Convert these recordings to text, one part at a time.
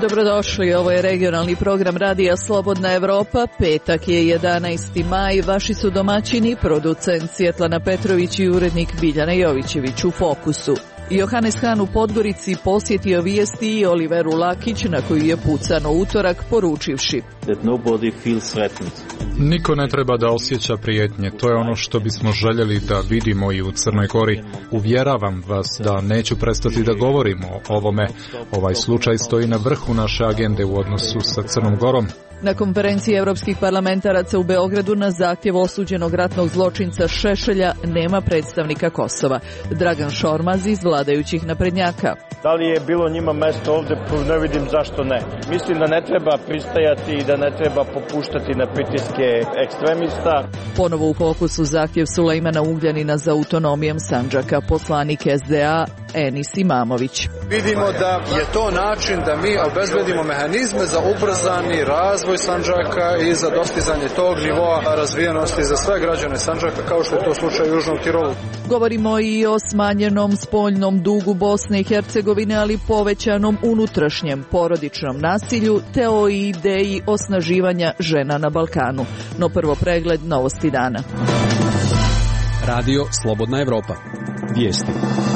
Dobrodošli, ovo je regionalni program Radija Slobodna Evropa, petak je 11. maj, vaši su domaćini, producent Svjetlana Petrović i urednik Biljana Jovićević u Fokusu. Johannes Han u Podgorici posjetio Vijesti i Oliveru Lakić, na koju je pucano utorak, poručivši: Niko ne treba da osjeća prijetnje, to je ono što bismo željeli da vidimo i u Crnoj Gori. Uvjeravam vas da neću prestati da govorimo o ovome. Ovaj slučaj stoji na vrhu naše agende u odnosu sa Crnom Gorom. Na konferenciji evropskih parlamentaraca u Beogradu na zahtjev osuđenog ratnog zločinca Šešelja nema predstavnika Kosova. Dragan Šormaz iz vladajućih naprednjaka. Da li je bilo njima mesto ovdje, ne vidim zašto ne. Mislim da ne treba pristajati i da ne treba popuštati na pritiske ekstremista. Ponovo u fokusu zahtjev Sulejmana Ugljanina za autonomijom Sandžaka, poslanik SDA Enis Imamović. Vidimo da je to način da mi obezbedimo mehanizme za ubrzani razvoj Sandžaka i za dostizanje tog nivoa razvijenosti za sve građane Sandžaka, kao što je to slučaj u Južnom Tirolu. Govorimo i o smanjenom spoljnom dugu Bosne i Hercegovine, ali povećanom unutrašnjem porodičnom nasilju, te o ideji osnaživanja žena na Balkanu. No prvo pregled novosti dana. Radio Slobodna Evropa. Vijesti.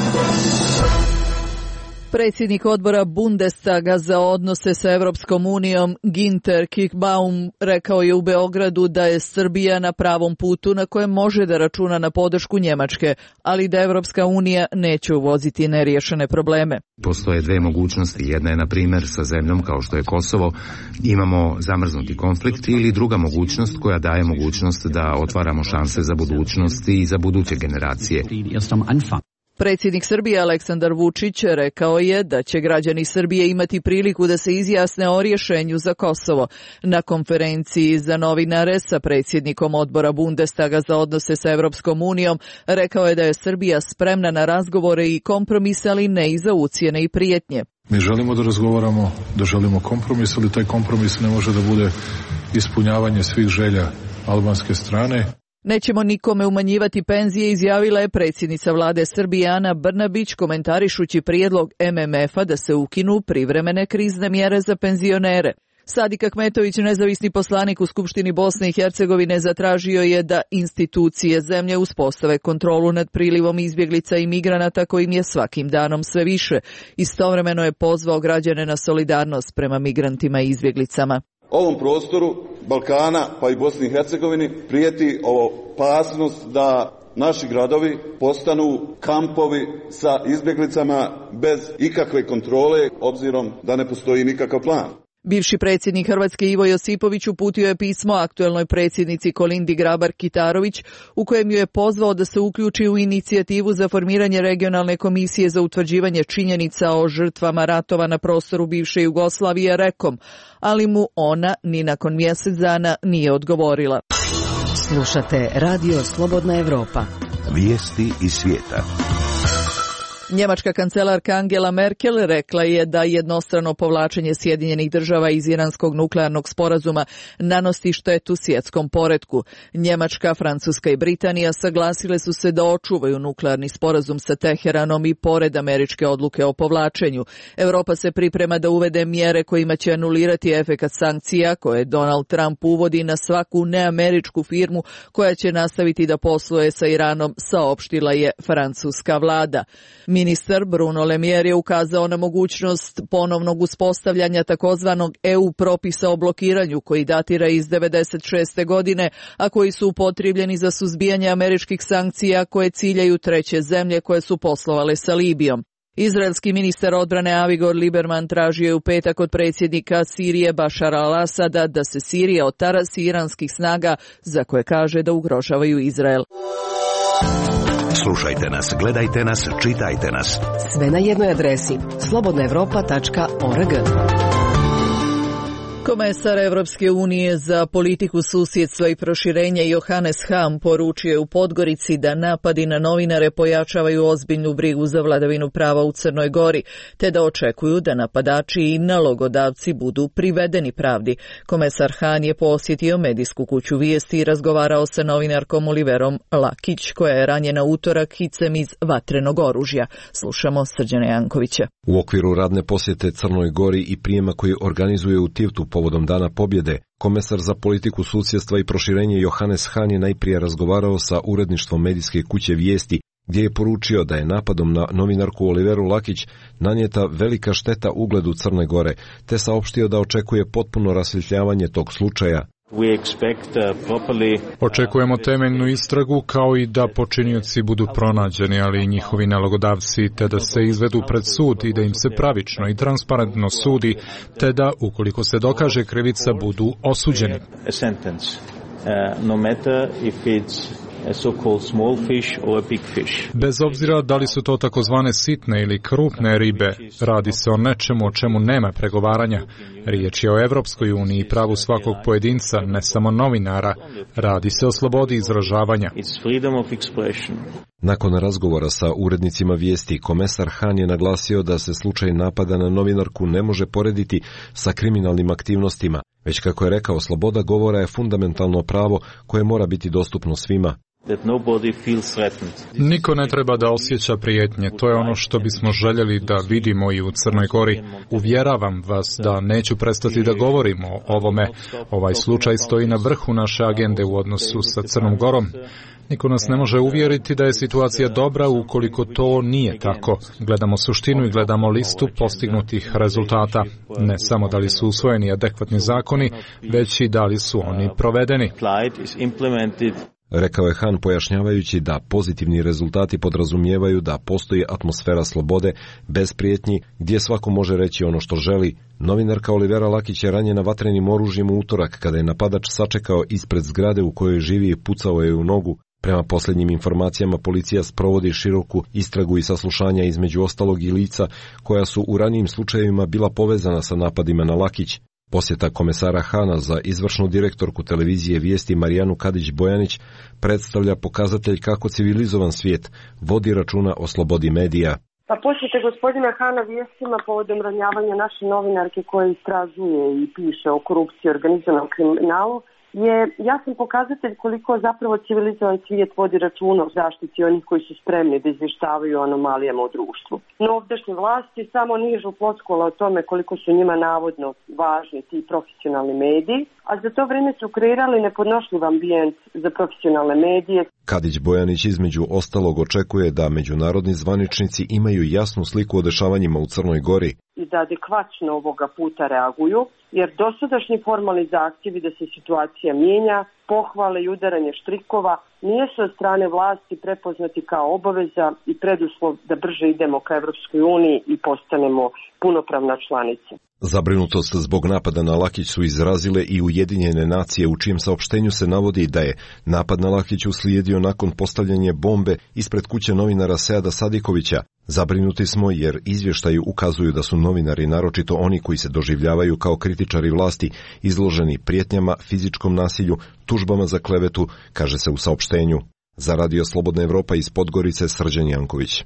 Predsjednik odbora Bundestaga za odnose sa Evropskom unijom Ginter Kickbaum rekao je u Beogradu da je Srbija na pravom putu na kojem može da računa na podršku Njemačke, ali da Evropska unija neće uvoziti neriješene probleme. Postoje dve mogućnosti. Jedna je, na primjer, sa zemljom kao što je Kosovo, imamo zamrznuti konflikt, ili druga mogućnost koja daje mogućnost da otvaramo šanse za budućnost i za buduće generacije. Predsjednik Srbije Aleksandar Vučić rekao je da će građani Srbije imati priliku da se izjasne o rješenju za Kosovo. Na konferenciji za novinare sa predsjednikom odbora Bundestaga za odnose sa Evropskom unijom rekao je da je Srbija spremna na razgovore i kompromis, ali ne i za ucjene i prijetnje. Mi želimo da razgovaramo, da želimo kompromis, ali taj kompromis ne može da bude ispunjavanje svih želja albanske strane. Nećemo nikome umanjivati penzije, izjavila je predsjednica vlade Srbije Ana Brnabić, komentarišući prijedlog MMF-a da se ukinu privremene krizne mjere za penzionere. Sadik Ahmetović, nezavisni poslanik u Skupštini Bosne i Hercegovine, zatražio je da institucije zemlje uspostave kontrolu nad prilivom izbjeglica i migranata kojim je svakim danom sve više. Istovremeno je pozvao građane na solidarnost prema migrantima i izbjeglicama. Ovom prostoru Balkana pa i Bosni i Hercegovini prijeti opasnost da naši gradovi postanu kampovi sa izbjeglicama bez ikakve kontrole, obzirom da ne postoji nikakav plan. Bivši predsjednik Hrvatske Ivo Josipović uputio je pismo aktuelnoj predsjednici Kolindi Grabar-Kitarović u kojem ju je pozvao da se uključi u inicijativu za formiranje regionalne komisije za utvrđivanje činjenica o žrtvama ratova na prostoru bivše Jugoslavije rekom, ali mu ona ni nakon mjesec dana nije odgovorila. Slušate Radio Slobodna Evropa. Vijesti iz svijeta. Njemačka kancelarka Angela Merkel rekla je da jednostrano povlačenje Sjedinjenih Država iz iranskog nuklearnog sporazuma nanosi štetu svjetskom poretku. Njemačka, Francuska i Britanija saglasile su se da očuvaju nuklearni sporazum sa Teheranom i pored američke odluke o povlačenju. Europa se priprema da uvede mjere kojima će anulirati efekat sankcija koje Donald Trump uvodi na svaku neameričku firmu koja će nastaviti da posluje sa Iranom, saopštila je francuska vlada. Ministar Bruno Le Maire je ukazao na mogućnost ponovnog uspostavljanja takozvanog EU propisa o blokiranju koji datira iz 1996. godine, a koji su upotrijebljeni za suzbijanje američkih sankcija koje ciljaju treće zemlje koje su poslovale sa Libijom. Izraelski ministar odbrane Avigor Lieberman tražio je u petak od predsjednika Sirije Bašara al-Asada da se Sirija otarasi iranskih snaga za koje kaže da ugrožavaju Izrael. Slušajte nas, gledajte nas, čitajte nas. Sve na jednoj adresi slobodnaevropa.org. Komesar Evropske unije za politiku susjedstva i proširenja Johannes Hahn poručio je u Podgorici da napadi na novinare pojačavaju ozbiljnu brigu za vladavinu prava u Crnoj Gori, te da očekuju da napadači i nalogodavci budu privedeni pravdi. Komesar Hahn je posjetio medijsku kuću Vijesti i razgovarao sa novinarkom Oliverom Lakić, koja je ranjena utorak hicem iz vatrenog oružja. Slušamo Srđana Jankovića. U okviru radne posjete Crnoj Gori i prijema koji organizuje u Tivtu povodom Dana pobjede, komesar za politiku susjedstva i proširenje Johannes Hahn je najprije razgovarao sa uredništvom medijske kuće Vijesti, gdje je poručio da je napadom na novinarku Oliveru Lakić nanijeta velika šteta ugledu Crne Gore, te saopštio da očekuje potpuno rasvjetljavanje tog slučaja. Očekujemo temeljnu istragu kao i da počinioci budu pronađeni, ali i njihovi nalogodavci, te da se izvedu pred sud i da im se pravično i transparentno sudi, te da, ukoliko se dokaže krivica, budu osuđeni. Bez obzira da li su to takozvane sitne ili krupne ribe, radi se o nečemu o čemu nema pregovaranja. Riječ je o Evropskoj uniji i pravu svakog pojedinca, ne samo novinara. Radi se o slobodi izražavanja. Nakon razgovora sa urednicima Vijesti, komesar Hahn je naglasio da se slučaj napada na novinarku ne može porediti sa kriminalnim aktivnostima, već kako je rekao, sloboda govora je fundamentalno pravo koje mora biti dostupno svima. Niko ne treba da osjeća prijetnje, to je ono što bismo željeli da vidimo i u Crnoj Gori. Uvjeravam vas da neću prestati da govorimo o ovome. Ovaj slučaj stoji na vrhu naše agende u odnosu sa Crnom Gorom. Niko nas ne može uvjeriti da je situacija dobra ukoliko to nije tako. Gledamo suštinu i gledamo listu postignutih rezultata. Ne samo da li su usvojeni adekvatni zakoni, već i da li su oni provedeni. Rekao je Hahn pojašnjavajući da pozitivni rezultati podrazumijevaju da postoji atmosfera slobode, bez prijetnji, gdje svako može reći ono što želi. Novinarka Olivera Lakić je ranjena vatrenim oružjem u utorak kada je napadač sačekao ispred zgrade u kojoj živi i pucao je u nogu. Prema posljednjim informacijama, policija sprovodi široku istragu i saslušanja, između ostalog i lica koja su u ranijim slučajevima bila povezana sa napadima na Lakić. Posjeta komesara Hahna za izvršnu direktorku televizije Vijesti Marijanu Kadić-Bojanić predstavlja pokazatelj kako civilizovan svijet vodi računa o slobodi medija. Pa posjete gospodina Hahna Vijestima povodom ranjavanja naše novinarke koja istražuje i piše o korupciji i organizovanom kriminalu je jasan pokazatelj koliko zapravo civilizovan svijet vodi računa o zaštiti onih koji su spremni da izvještavaju o anomalijama u društvu. No ovdašnje vlasti samo nižu floskula o tome koliko su njima navodno važni ti profesionalni mediji, a za to vrijeme su kreirali nepodnošljiv ambijent za profesionalne medije. Kadić-Bojanić između ostalog očekuje da međunarodni zvaničnici imaju jasnu sliku o dešavanjima u Crnoj Gori i da adekvatno ovoga puta reaguju, jer dosadašnji formalni zahtjevi da se situacija mijenja, pohvale i udaranje štrikova nisu od strane vlasti prepoznati kao obaveza i preduslov da brže idemo ka Evropskoj uniji i postanemo punopravna članica. Zabrinutost zbog napada na Lakić su izrazile i Ujedinjene nacije, u čijem saopštenju se navodi da je napad na Lakić uslijedio nakon postavljanja bombe ispred kuće novinara Seada Sadikovića. Zabrinuti smo jer izvještaji ukazuju da su novinari, naročito oni koji se doživljavaju kao kritičari vlasti, izloženi prijetnjama, fizičkom nasilju, tužbama za klevetu, kaže se u saopštenju. Za Radio Slobodna Evropa iz Podgorice, Srđan Janković.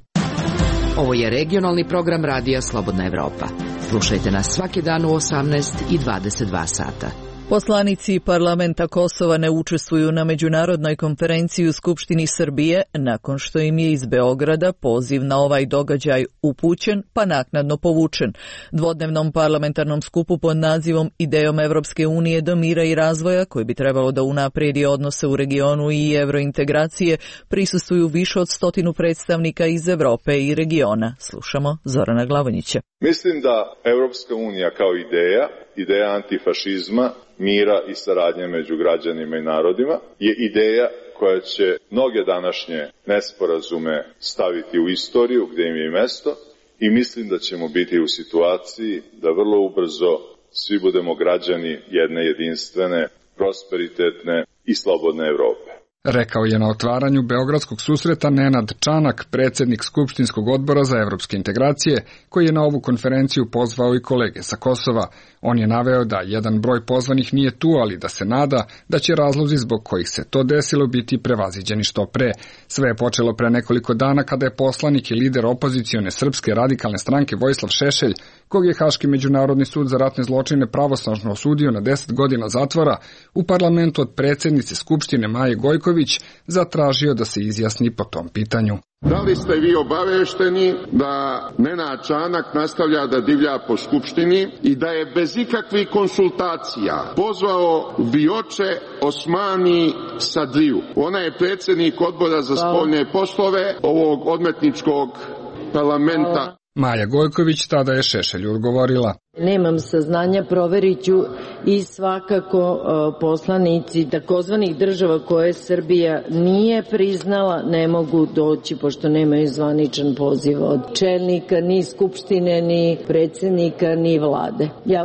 Ovo je regionalni program Radija Slobodna Evropa. Slušajte nas svaki dan u 18 i 22 sata. Poslanici parlamenta Kosova ne učestvuju na međunarodnoj konferenciji u Skupštini Srbije nakon što im je iz Beograda poziv na ovaj događaj upućen pa naknadno povučen. Dvodnevnom parlamentarnom skupu pod nazivom Idejom Evropske unije do mira i razvoja, koji bi trebalo da unaprijedi odnose u regionu i evrointegracije, prisustvuju više od 100 predstavnika iz Evrope i regiona. Slušamo Zorana Glavonjića. Mislim da Evropska unija kao ideja antifašizma, mira i saradnje među građanima i narodima, je ideja koja će mnoge današnje nesporazume staviti u istoriju gdje im je i mesto, i mislim da ćemo biti u situaciji da vrlo ubrzo svi budemo građani jedne jedinstvene, prosperitetne i slobodne Evrope. rekao je na otvaranju Beogradskog susreta Nenad Čanak, predsjednik Skupštinskog odbora za evropske integracije, koji je na ovu konferenciju pozvao i kolege sa Kosova. On je naveo da jedan broj pozvanih nije tu, ali da se nada da će razlozi zbog kojih se to desilo biti prevaziđeni što pre. Sve je počelo pre nekoliko dana kada je poslanik i lider opozicione Srpske radikalne stranke Vojislav Šešelj, kog je Haški međunarodni sud za ratne zločine pravosnažno osudio na 10 godina zatvora, u parlamentu od predsjednice Skupštine Maje Gojković zatražio da se izjasni po tom pitanju. Da li ste vi obavešteni da Nenad Čanak nastavlja da divlja po Skupštini i da je bez ikakvih konsultacija pozvao Vioče Osmani Sadriju? Ona je predsjednik odbora za spoljne poslove ovog odmetničkog parlamenta. Maja Gojković tada je Šešelju odgovorila: Nemam saznanja, proverit ću i svakako poslanici takozvanih država koje Srbija nije priznala ne mogu doći pošto nemaju zvaničan poziv od čelnika, ni Skupštine, ni predsjednika, ni vlade. Ja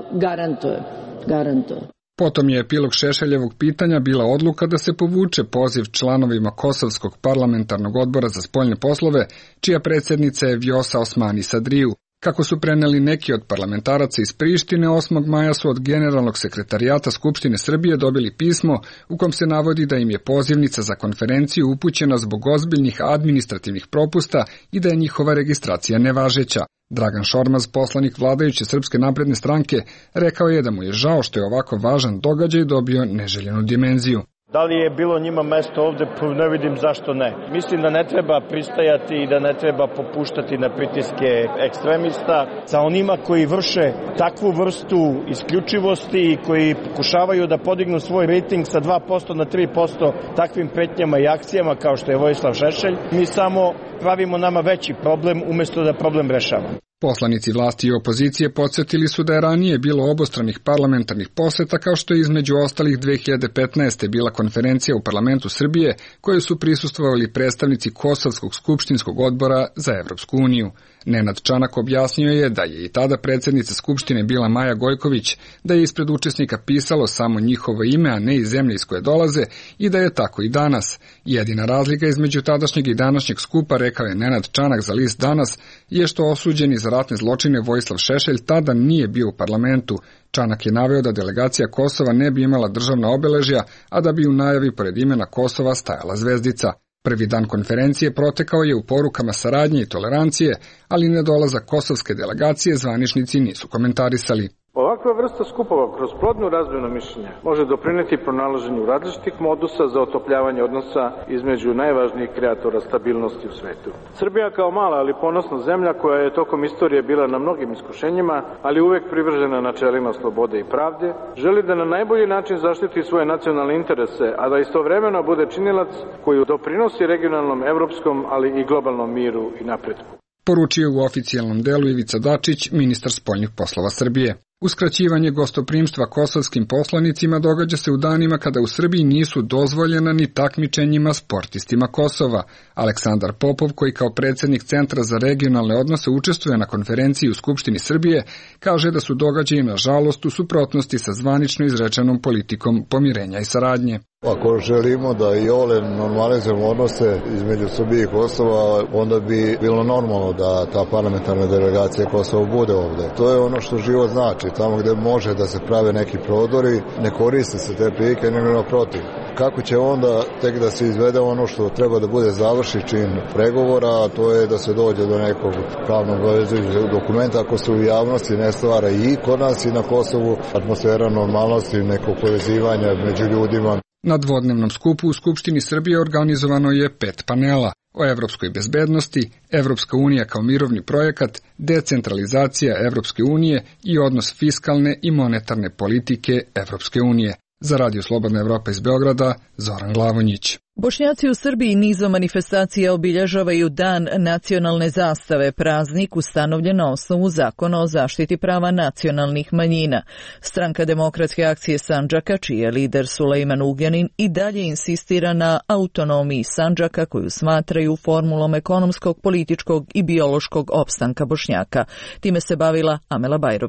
garantujem. Potom je epilog Šešeljevog pitanja bila odluka da se povuče poziv članovima Kosovskog parlamentarnog odbora za spoljne poslove, čija predsjednica je Vjosa Osmani Sadriju. Kako su preneli neki od parlamentaraca iz Prištine, 8. maja su od Generalnog sekretarijata Skupštine Srbije dobili pismo u kom se navodi da im je pozivnica za konferenciju upućena zbog ozbiljnih administrativnih propusta i da je njihova registracija nevažeća. Dragan Šormaz, poslanik vladajuće Srpske napredne stranke, rekao je da mu je žao što je ovako važan događaj dobio neželjenu dimenziju. Da li je bilo njima mesto ovde, ne vidim zašto ne. Mislim da ne treba pristajati i da ne treba popuštati na pritiske ekstremista sa onima koji vrše takvu vrstu isključivosti i koji pokušavaju da podignu svoj rejting sa 2% na 3% takvim pretnjama i akcijama kao što je Vojislav Šešelj. Mi samo pravimo nama veći problem umjesto da problem rešavamo. Poslanici vlasti i opozicije podsjetili su da je ranije bilo obostranih parlamentarnih poseta, kao što je između ostalih 2015. bila konferencija u parlamentu Srbije, kojoj su prisustvovali predstavnici Kosovskog skupštinskog odbora za Evropsku uniju. Nenad Čanak objasnio je da je i tada predsjednica Skupštine bila Maja Gojković, da je ispred učesnika pisalo samo njihovo ime, a ne i zemlje iz koje dolaze, i da je tako i danas. Jedina razlika između tadašnjeg i današnjeg skupa, rekao je Nenad Čanak za list Danas, je što osuđeni za ratne zločine Vojislav Šešelj tada nije bio u parlamentu. Čanak je naveo da delegacija Kosova ne bi imala državna obeležja, a da bi u najavi pored imena Kosova stajala zvezdica. Prvi dan konferencije protekao je u porukama saradnje i tolerancije, ali nedolazak kosovske delegacije zvaničnici nisu komentarisali. Ovakva vrsta skupova kroz plodnu razmjenu mišljenja može doprineti pronalaženju različitih modusa za otopljavanje odnosa između najvažnijih kreatora stabilnosti u svetu. Srbija kao mala ali ponosna zemlja koja je tokom istorije bila na mnogim iskušenjima, ali uvek privržena načelima slobode i pravde, želi da na najbolji način zaštiti svoje nacionalne interese, a da istovremeno bude činilac koji doprinosi regionalnom, evropskom, ali i globalnom miru i napretku. Poručio u oficijalnom delu Ivica Dačić, ministar spoljnih poslova Srbije. Uskraćivanje gostoprimstva kosovskim poslanicima događa se u danima kada u Srbiji nisu dozvoljena ni takmičenjima sportistima Kosova. Aleksandar Popov, koji kao predsjednik Centra za regionalne odnose učestvuje na konferenciji u Skupštini Srbije, kaže da su događaji nažalost u suprotnosti sa zvanično izrečenom politikom pomirenja i saradnje. Ako želimo da i ole normalizujemo odnose između Srbije i Kosova, onda bi bilo normalno da ta parlamentarna delegacija Kosova bude ovde. To je ono što život znači. Tamo gde može da se prave neki prodori, ne koriste se te prilike, nego naprotiv. Kako će onda tek da se izvede ono što treba da bude završi čin pregovora, a to je da se dođe do nekog pravnog obavezujućeg dokumenta, ako se u javnosti ne stvara i kod nas i na Kosovu atmosfera normalnosti, nekog povezivanja među ljudima. Na dvodnevnom skupu u Skupštini Srbije organizovano je 5 panela o evropskoj bezbednosti, Evropska unija kao mirovni projekat, decentralizacija Evropske unije i odnos fiskalne i monetarne politike Evropske unije. Za Radio Slobodna Evropa iz Beograda, Zoran Glavonjić. Bošnjaci u Srbiji nizom manifestacija obilježavaju Dan nacionalne zastave, praznik ustanovljen na osnovu Zakona o zaštiti prava nacionalnih manjina. Stranka Demokratske akcije Sandžaka, čiji je lider Sulejman Ugljanin, i dalje insistira na autonomiji Sandžaka koju smatraju formulom ekonomskog, političkog i biološkog opstanka Bošnjaka. Time se bavila Amela Bajrović.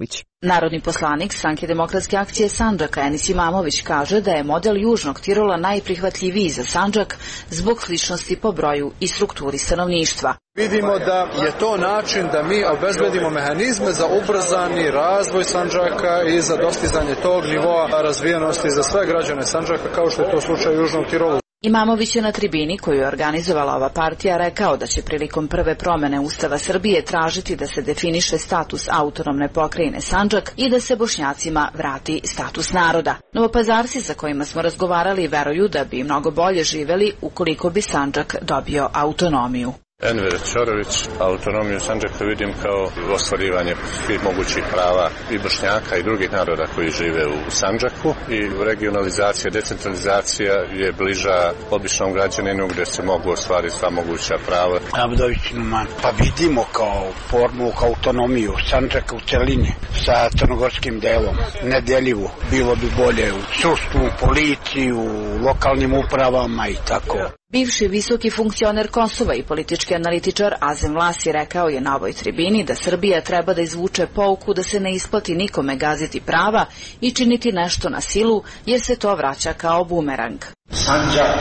Narodni poslanik Stranke demokratske akcije Sandžaka Enis Imamović kaže da je model Južnog Tirola najprihvatljiviji za Sandžak zbog sličnosti po broju i strukturi stanovništva. Vidimo da je to način da mi obezbedimo mehanizme za ubrzani razvoj Sandžaka i za dostizanje tog nivoa razvijenosti za sve građane Sandžaka, kao što je to slučaj u Južnom Tirolu. Imamović je na tribini koju je organizovala ova partija rekao da će prilikom prve promene Ustava Srbije tražiti da se definiše status autonomne pokrajine Sandžak i da se Bošnjacima vrati status naroda. Novopazarci sa kojima smo razgovarali veruju da bi mnogo bolje živeli ukoliko bi Sandžak dobio autonomiju. Enver Ćorović, autonomiju Sandžaka vidim kao ostvarivanje svih mogućih prava i Bošnjaka i drugih naroda koji žive u Sandžaku i regionalizacija, decentralizacija je bliža običnom građaninu gdje se mogu ostvariti sva moguća prava. Abdović Numan, pa vidimo kao formu, kao autonomiju Sandžaka u celini sa crnogorskim delom, nedeljivu, bilo bi bolje u sudstvu, policiji, u lokalnim upravama i tako. Bivši visoki funkcioner Kosova i politički analitičar Azem Vlasi rekao je na ovoj tribini da Srbija treba da izvuče pouku da se ne isplati nikome gaziti prava i činiti nešto na silu, jer se to vraća kao bumerang. Sandžak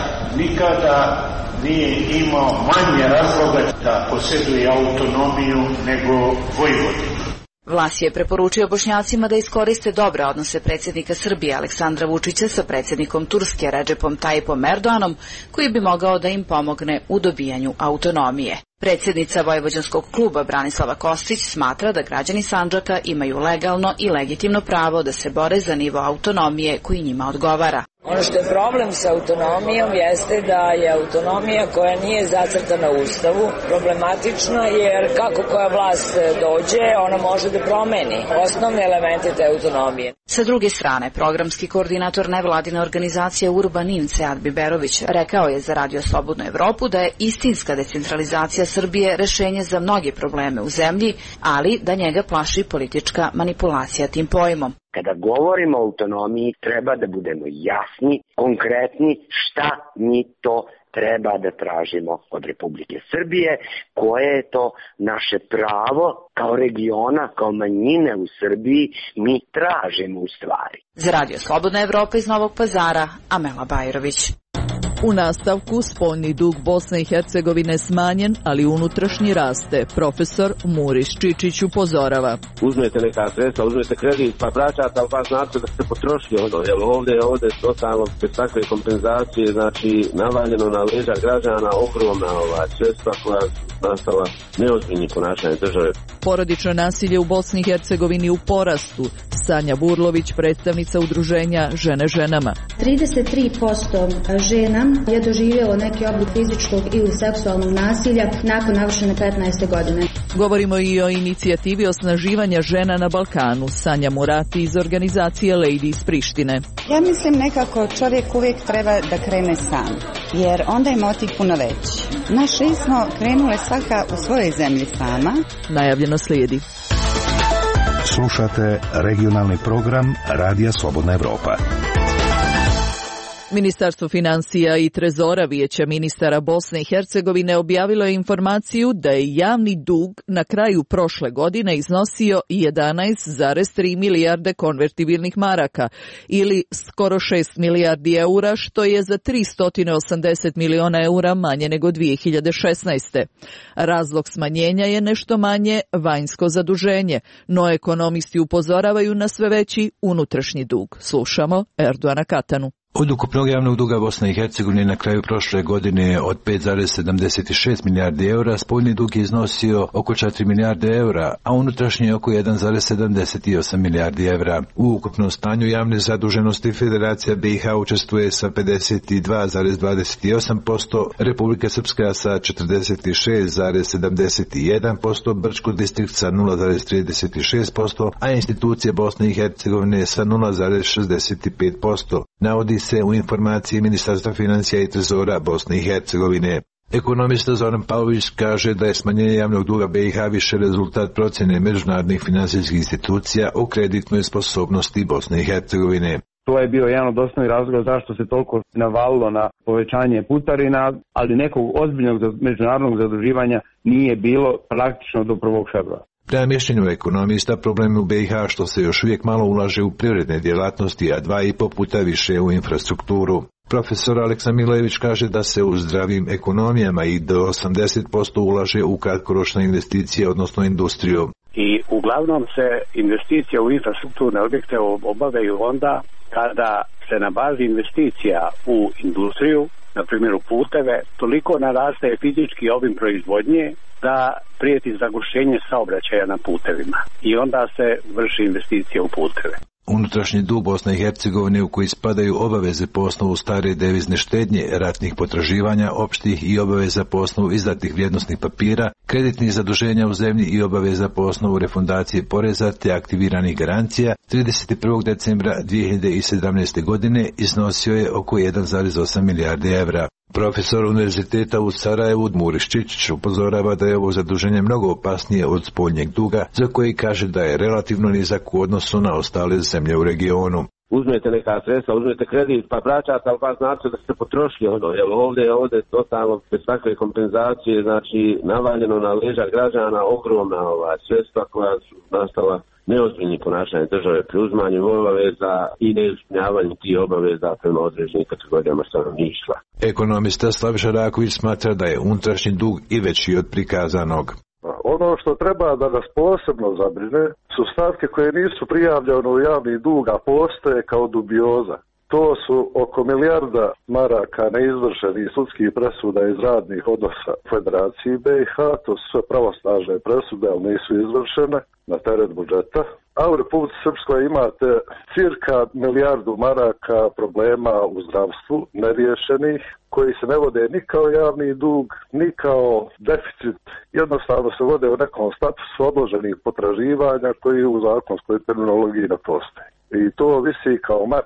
nikada nije imao manje razloga da posjeduje autonomiju nego Vojvodina. Vlas je preporučio Bošnjacima da iskoriste dobre odnose predsjednika Srbije Aleksandra Vučića sa predsjednikom Turske Redžepom Tajipom Erdoganom, koji bi mogao da im pomogne u dobijanju autonomije. Predsjednica Vojvođanskog kluba Branislava Kostić smatra da građani Sandžaka imaju legalno i legitimno pravo da se bore za nivo autonomije koji njima odgovara. Ono što je problem sa autonomijom jeste da je autonomija koja nije zacrtana u Ustavu problematična, jer kako koja vlast dođe, ona može da promeni osnovne elemente te autonomije. Sa druge strane, programski koordinator nevladine organizacije Urbanin Sead Biberović rekao je za Radio Slobodnu Evropu da je istinska decentralizacija Srbije rešenje za mnoge probleme u zemlji, ali da njega plaši politička manipulacija tim pojmom. Kada govorimo o autonomiji, treba da budemo jasni, konkretni šta mi to treba da tražimo od Republike Srbije, koje je to naše pravo kao regiona, kao manjine u Srbiji, mi tražimo u stvari. Za Radio Slobodna Evropa iz Novog Pazara, Amela Bajrović. U nastavku, spoljni dug Bosne i Hercegovine smanjen, ali unutrašnji raste. Profesor Muris Čičić upozorava. Uzmete neka sredstva, uzmete kredit, pa vraćate, ali pa znate da ste potrošili ovdje totalno bez takve kompenzacije, znači navaljeno na leđa građana ogromna sredstva koja nastala neozbiljnim ponašanjem države. Porodično nasilje u Bosni i Hercegovini u porastu. Sanja Burlović, predstavnica udruženja Žene ženama. 33% žena je doživjelo neki oblik fizičkog ili seksualnog nasilja nakon navršene 15. godine. Govorimo i o inicijativi osnaživanja žena na Balkanu. Sanja Murati iz organizacije Lady iz Prištine. Ja mislim nekako čovjek uvijek treba da krene sam, jer onda je motiv puno veći. Naše smo krenule svaka u svojoj zemlji sama. Najavljeno slijedi. Slušate regionalni program Radija Slobodna Evropa. Ministarstvo financija i trezora Vijeća ministara Bosne i Hercegovine objavilo je informaciju da je javni dug na kraju prošle godine iznosio 11,3 milijarde konvertibilnih maraka ili skoro 6 milijardi eura, što je za 380 miliona eura manje nego 2016. Razlog smanjenja je nešto manje vanjsko zaduženje, no ekonomisti upozoravaju na sve veći unutrašnji dug. Slušamo Erdoana Katanu. Od ukupnog javnog duga Bosne i Hercegovine na kraju prošle godine od 5,76 milijardi eura, spoljni dug je iznosio oko 4 milijarde eura, a unutrašnji oko 1,78 milijardi eura. U ukupnom stanju javne zaduženosti Federacija BiH učestvuje sa 52,28%, Republika Srpska sa 46,71%, Brčko distrikt sa 0,36%, a institucije Bosne i Hercegovine sa 0,65%. Navodi se u informaciji Ministarstva financija i trezora Bosne i Hercegovine. Ekonomista Zoran Pavlović kaže da je smanjenje javnog duga BiH više rezultat procjene međunarodnih finansijskih institucija o kreditnoj sposobnosti Bosne i Hercegovine. To je bio jedan od osnovnih razloga zašto se toliko navalilo na povećanje putarina, ali nekog ozbiljnog međunarodnog zaduživanja nije bilo praktično do 1. februara. Prema mišljenju ekonomista, problem u BiH što se još uvijek malo ulaže u privredne djelatnosti, a 2,5 puta više u infrastrukturu. Profesor Aleksa Milojević kaže da se u zdravim ekonomijama i do 80% ulaže u kratkoročne investicije, odnosno industriju. I uglavnom se investicije u infrastrukturne objekte obavljaju onda kada se na bazi investicija u industriju, na primjer u puteve, toliko naraste fizički obim proizvodnje da prijeti zagušenje saobraćaja na putevima i onda se vrši investicija u puteve. Unutrašnji dug Bosne i Hercegovine u koji spadaju obaveze po osnovu stare devizne štednje, ratnih potraživanja, opštih i obaveza po osnovu izdatih vrijednosnih papira, kreditnih zaduženja u zemlji i obaveza po osnovu refundacije poreza te aktiviranih garancija, 31. decembra 2017. godine iznosio je oko 1,8 milijardi evra. Profesor Univerziteta u Sarajevu Dmuriš Čičić upozorava da je ovo zaduženje mnogo opasnije od spoljnjeg duga, za koji kaže da je relativno nizak u odnosu na ostale zemlje u regionu. Uzmete neka sredstva, uzmete kredit, pa vraćate, ali pa znate da ste potrošili jer ovdje totalno bez takve kompenzacije, znači navaljeno na leđa građana ogromna sredstva koja su nastala neozbiljnim ponašanjem države pri uzmanju obaveza i neispunjavanju tih obaveza prema određenim kategorijama stanovništva. Ekonomista Slaviša Raković smatra da je unutrašnji dug i veći od prikazanog. Ono što treba da nas posebno zabrine su stavke koje nisu prijavljene u javni dug, a postoje kao dubioza. To su oko milijarda maraka neizvršenih sudskih presuda iz radnih odnosa Federaciji BiH, to su sve pravosnažne presude, ali nisu izvršene na teret budžeta. A u Republici Srpskoj imate cirka milijardu maraka problema u zdravstvu neriješenih, koji se ne vode ni kao javni dug, ni kao deficit. Jednostavno se vode u nekom statusu odloženih potraživanja koji u zakonskoj terminologiji ne postoji. I to visi kao mač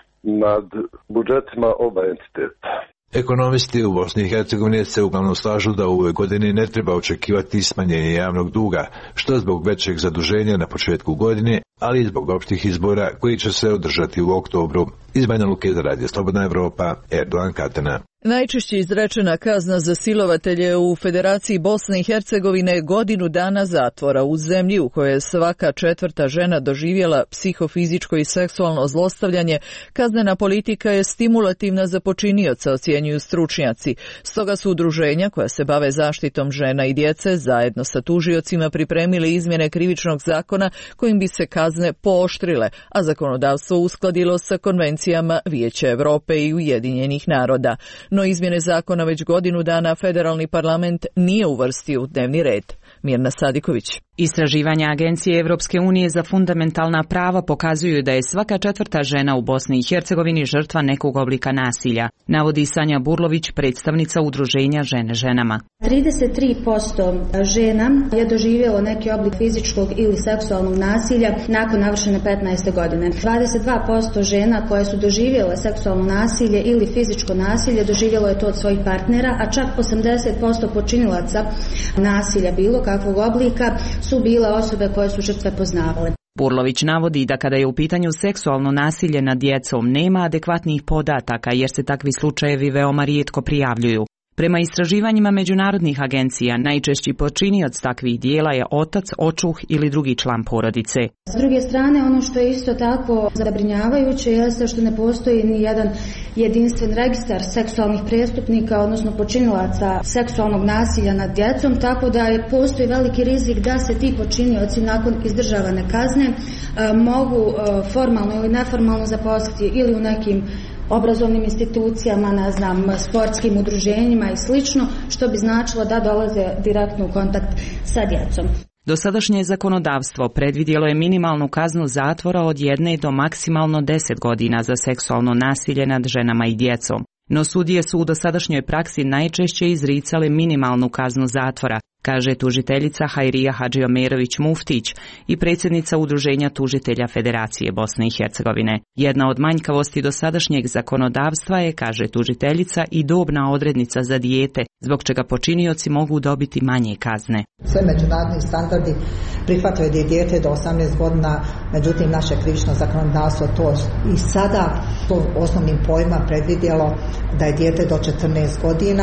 nad budžetima oba entiteta. Ekonomisti u Bosni i Hercegovini se uglavnom slažu da u ovoj godini ne treba očekivati smanjenje javnog duga, što zbog većeg zaduženja na početku godine, ali i zbog opštih izbora koji će se održati u oktobru. Iz Banja Luke za Radio Slobodna Evropa, Erdogan Katana. Najčešće izrečena kazna za silovatelje u Federaciji Bosne i Hercegovine je 1 godinu dana zatvora u zemlji u kojoj je svaka 4. žena doživjela psihofizičko i seksualno zlostavljanje. Kaznena politika je stimulativna za počinioca, ocjenjuju stručnjaci. Stoga su udruženja koja se bave zaštitom žena i djece zajedno sa tužiocima pripremili izmjene krivičnog zakona kojim bi se kazne pooštrile, a zakonodavstvo uskladilo sa konvencijama Vijeća Europe i Ujedinjenih naroda. No izmjene zakona već 1 godinu dana federalni parlament nije uvrstio u dnevni red. Mirna Sadiković. Istraživanja Agencije Evropske unije za fundamentalna prava pokazuju da je svaka 4. žena u Bosni i Hercegovini žrtva nekog oblika nasilja, navodi Sanja Burlović, predstavnica udruženja Žene ženama. 33% žena je doživjelo neki oblik fizičkog ili seksualnog nasilja nakon navršene 15. godine. 22% žena koje su doživjele seksualno nasilje ili fizičko nasilje doživjelo je to od svojih partnera, a čak 80% počinilaca nasilja bilo kakvog oblika su bile osobe koje su žrtve poznavale. Burlović navodi da kada je u pitanju seksualno nasilje nad djecom nema adekvatnih podataka jer se takvi slučajevi veoma rijetko prijavljuju. Prema istraživanjima međunarodnih agencija, najčešći počinioc takvih dijela je otac, očuh ili drugi član porodice. S druge strane, ono što je isto tako zabrinjavajuće jeste što ne postoji ni jedan jedinstven registar seksualnih prestupnika, odnosno počinilaca seksualnog nasilja nad djecom, tako da postoji veliki rizik da se ti počinioci nakon izdržavane kazne mogu formalno ili neformalno zaposliti ili u nekim obrazovnim institucijama, sportskim udruženjima i slično, što bi značilo da dolaze direktno u kontakt sa djecom. Dosadašnje zakonodavstvo predvidjelo je minimalnu kaznu zatvora od 1 do maksimalno 10 godina za seksualno nasilje nad ženama i djecom. No sudije su u dosadašnjoj praksi najčešće izricale minimalnu kaznu zatvora, kaže tužiteljica Hajrija Hadžiomerović Muftić i predsjednica Udruženja tužitelja Federacije Bosne i Hercegovine. Jedna od manjkavosti dosadašnjeg zakonodavstva je, kaže tužiteljica, i dobna odrednica za dijete, zbog čega počinioci mogu dobiti manje kazne. Sve međunarodni standardi prihvataju da je dijete do 18 godina, međutim naše krivično zakonodavstvo to i sada to osnovnim pojma predvidjelo da je dijete do 14 godina.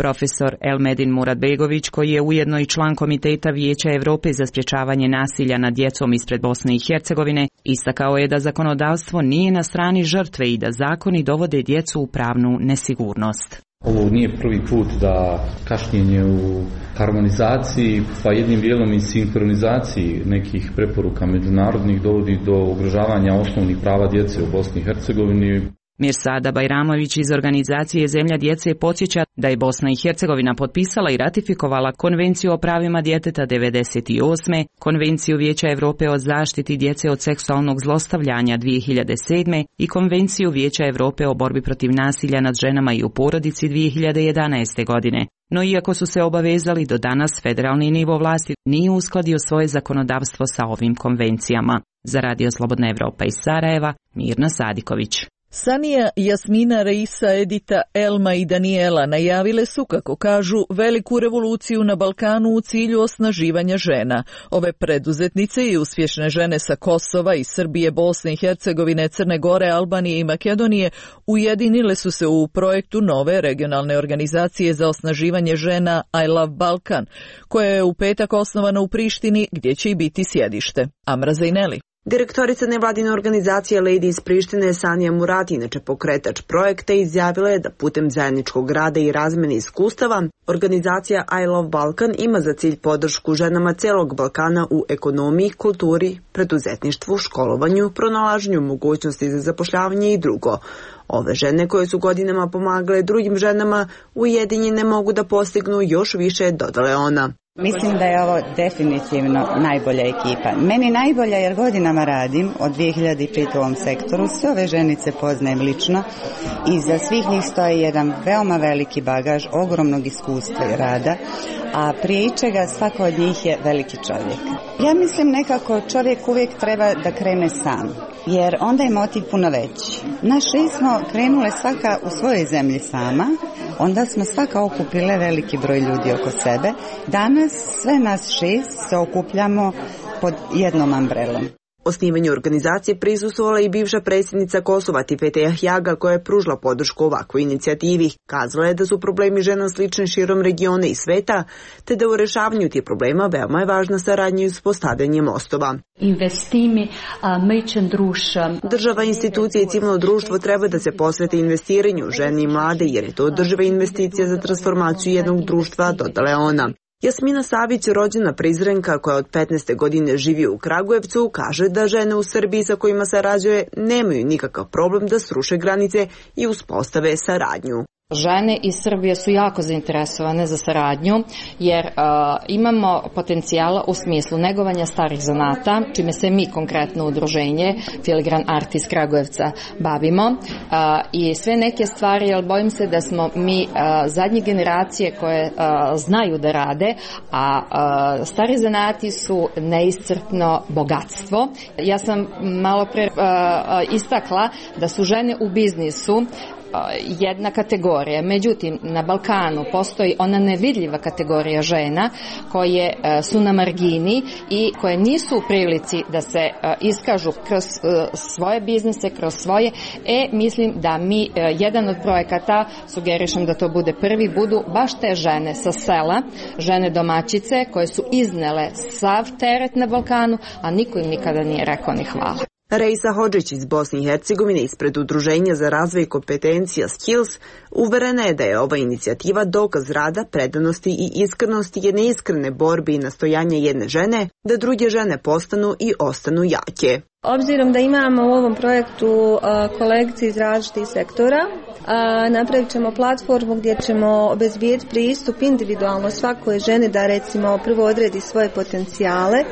Profesor Elmedin Muratbegović, koji je ujedno i član Komiteta Vijeća Europe za sprječavanje nasilja nad djecom ispred Bosne i Hercegovine, istakao je da zakonodavstvo nije na strani žrtve i da zakoni dovode djecu u pravnu nesigurnost. Ovo nije prvi put da kašnjenje u harmonizaciji, pa jednim dijelom i sinkronizaciji nekih preporuka međunarodnih dovodi do ugrožavanja osnovnih prava djece u Bosni i Hercegovini. Mirsada Bajramović iz organizacije Zemlja djece podsjeća da je Bosna i Hercegovina potpisala i ratifikovala Konvenciju o pravima djeteta 1998., Konvenciju Vijeća Europe o zaštiti djece od seksualnog zlostavljanja 2007. i Konvenciju Vijeća Europe o borbi protiv nasilja nad ženama i u porodici 2011. godine. No iako su se obavezali, do danas federalni nivo vlasti nije uskladio svoje zakonodavstvo sa ovim konvencijama. Za Radio Slobodna Evropa iz Sarajeva, Mirna Sadiković. Sanija, Jasmina, Reisa, Edita, Elma i Daniela najavile su, kako kažu, veliku revoluciju na Balkanu u cilju osnaživanja žena. Ove preduzetnice i uspješne žene sa Kosova i Srbije, Bosne i Hercegovine, Crne Gore, Albanije i Makedonije ujedinile su se u projektu nove regionalne organizacije za osnaživanje žena I Love Balkan, koja je u petak osnovana u Prištini, gdje će i biti sjedište. Amra Zajneli. Direktorica nevladine organizacije Lady iz Prištine Sanija Murati, inače pokretač projekta, izjavila je da putem zajedničkog rada i razmene iskustava organizacija I Love Balkan ima za cilj podršku ženama celog Balkana u ekonomiji, kulturi, preduzetništvu, školovanju, pronalaženju mogućnosti za zapošljavanje i drugo. Ove žene koje su godinama pomagale drugim ženama ujedinjene mogu da postignu još više, dodala ona. Mislim da je ovo definitivno najbolja ekipa. Meni najbolja jer godinama radim od 2005. u ovom sektoru. Sve ove ženice poznajem lično i za svih njih stoji jedan veoma veliki bagaž, ogromnog iskustva i rada, a prije ičega svako od njih je veliki čovjek. Ja mislim nekako čovjek uvijek treba da krene sam, jer onda je motiv puno veći. Nas 6 smo krenule svaka u svojoj zemlji sama, onda smo svaka okupile veliki broj ljudi oko sebe. Danas sve nas 6 se okupljamo pod jednom ambrelom. Osnivanju organizacije prisustvovala i bivša predsjednica Kosova Tipete Jahjaga, koja je pružila podršku ovakvoj inicijativi. Kazala je da su problemi žena slični širom regiona i sveta, te da u rešavanju tih problema veoma je važna saradnja i uspostavljanje mostova. Država, institucije i civilno društvo treba da se posvete investiranju žene i mlade, jer je to održiva investicija za transformaciju jednog društva, dodala ona. Jasmina Savić, rođena Prizrenka koja od 15. godine živi u Kragujevcu, kaže da žene u Srbiji sa kojima sarađuje nemaju nikakav problem da sruše granice i uspostave saradnju. Žene iz Srbije su jako zainteresovane za saradnju jer imamo potencijala u smislu negovanja starih zanata, čime se mi konkretno udruženje Filigran Art iz Kragujevca bavimo, i sve neke stvari, jer bojim se da smo mi zadnje generacije koje znaju da rade, a stari zanati su neiscrpno bogatstvo. Ja sam malo pre istakla da su žene u biznisu jedna kategorija. Međutim, na Balkanu postoji ona nevidljiva kategorija žena koje su na margini i koje nisu u prilici da se iskažu kroz svoje biznise, kroz svoje. Mislim da mi, jedan od projekata, sugerišem da to bude prvi, budu baš te žene sa sela, žene domaćice koje su iznele sav teret na Balkanu, a niko im nikada nije rekao ni hvala. Reisa Hodžić iz Bosne i Hercegovine ispred Udruženja za razvoj kompetencija Skills uverena je da je ova inicijativa dokaz rada, predanosti i iskrenosti jedne iskrene borbe i nastojanja jedne žene da druge žene postanu i ostanu jake. Obzirom da imamo u ovom projektu kolegice iz različitih sektora, napravit ćemo platformu gdje ćemo obezbijediti pristup individualno svakoj ženi da recimo prvo odredi svoje potencijale,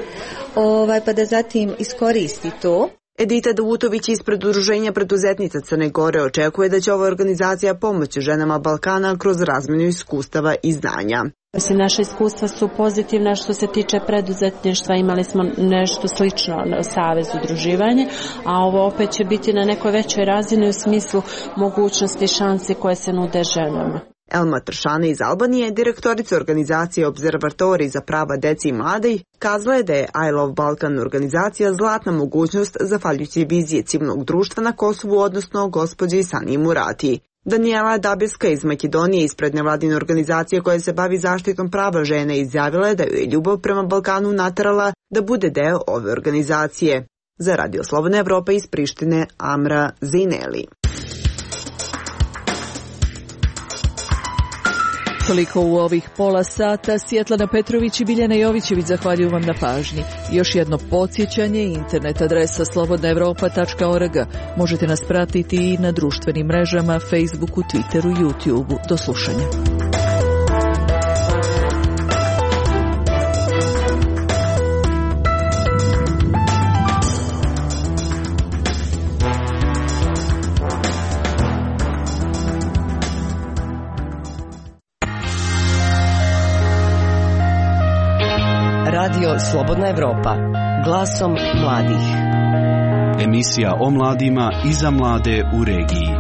pa da zatim iskoristi to. Edita Davutović ispred Udruženja preduzetnica Crne Gore očekuje da će ova organizacija pomoći ženama Balkana kroz razmjenu iskustava i znanja. Naše iskustva su pozitivna što se tiče preduzetništva, imali smo nešto slično na savez udruživanje, a ovo opet će biti na nekoj većoj razini u smislu mogućnosti šansi koje se nude ženama. Elma Tršana iz Albanije, direktorica organizacije Observatorij za prava dece i mladih, kazala je da je I Love Balkan organizacija zlatna mogućnost zahvaljujući vizije civilnog društva na Kosovu, odnosno gospođi Saniji Murati. Danijela Dabirska iz Makedonije ispred nevladine organizacije koja se bavi zaštitom prava žene izjavila je da ju je ljubav prema Balkanu naterala da bude deo ove organizacije. Za Radio Slobodna Evropa iz Prištine, Amra Zineli. Toliko u ovih pola sata. Svjetlana Petrović i Biljana Jovićević zahvaljuju vam na pažnji. Još jedno podsjećanje, internet adresa slobodnaevropa.org. Možete nas pratiti i na društvenim mrežama, Facebooku, Twitteru, YouTubeu. Do slušanja. Radio Slobodna Evropa, glasom mladih. Emisija o mladima i za mlade u regiji.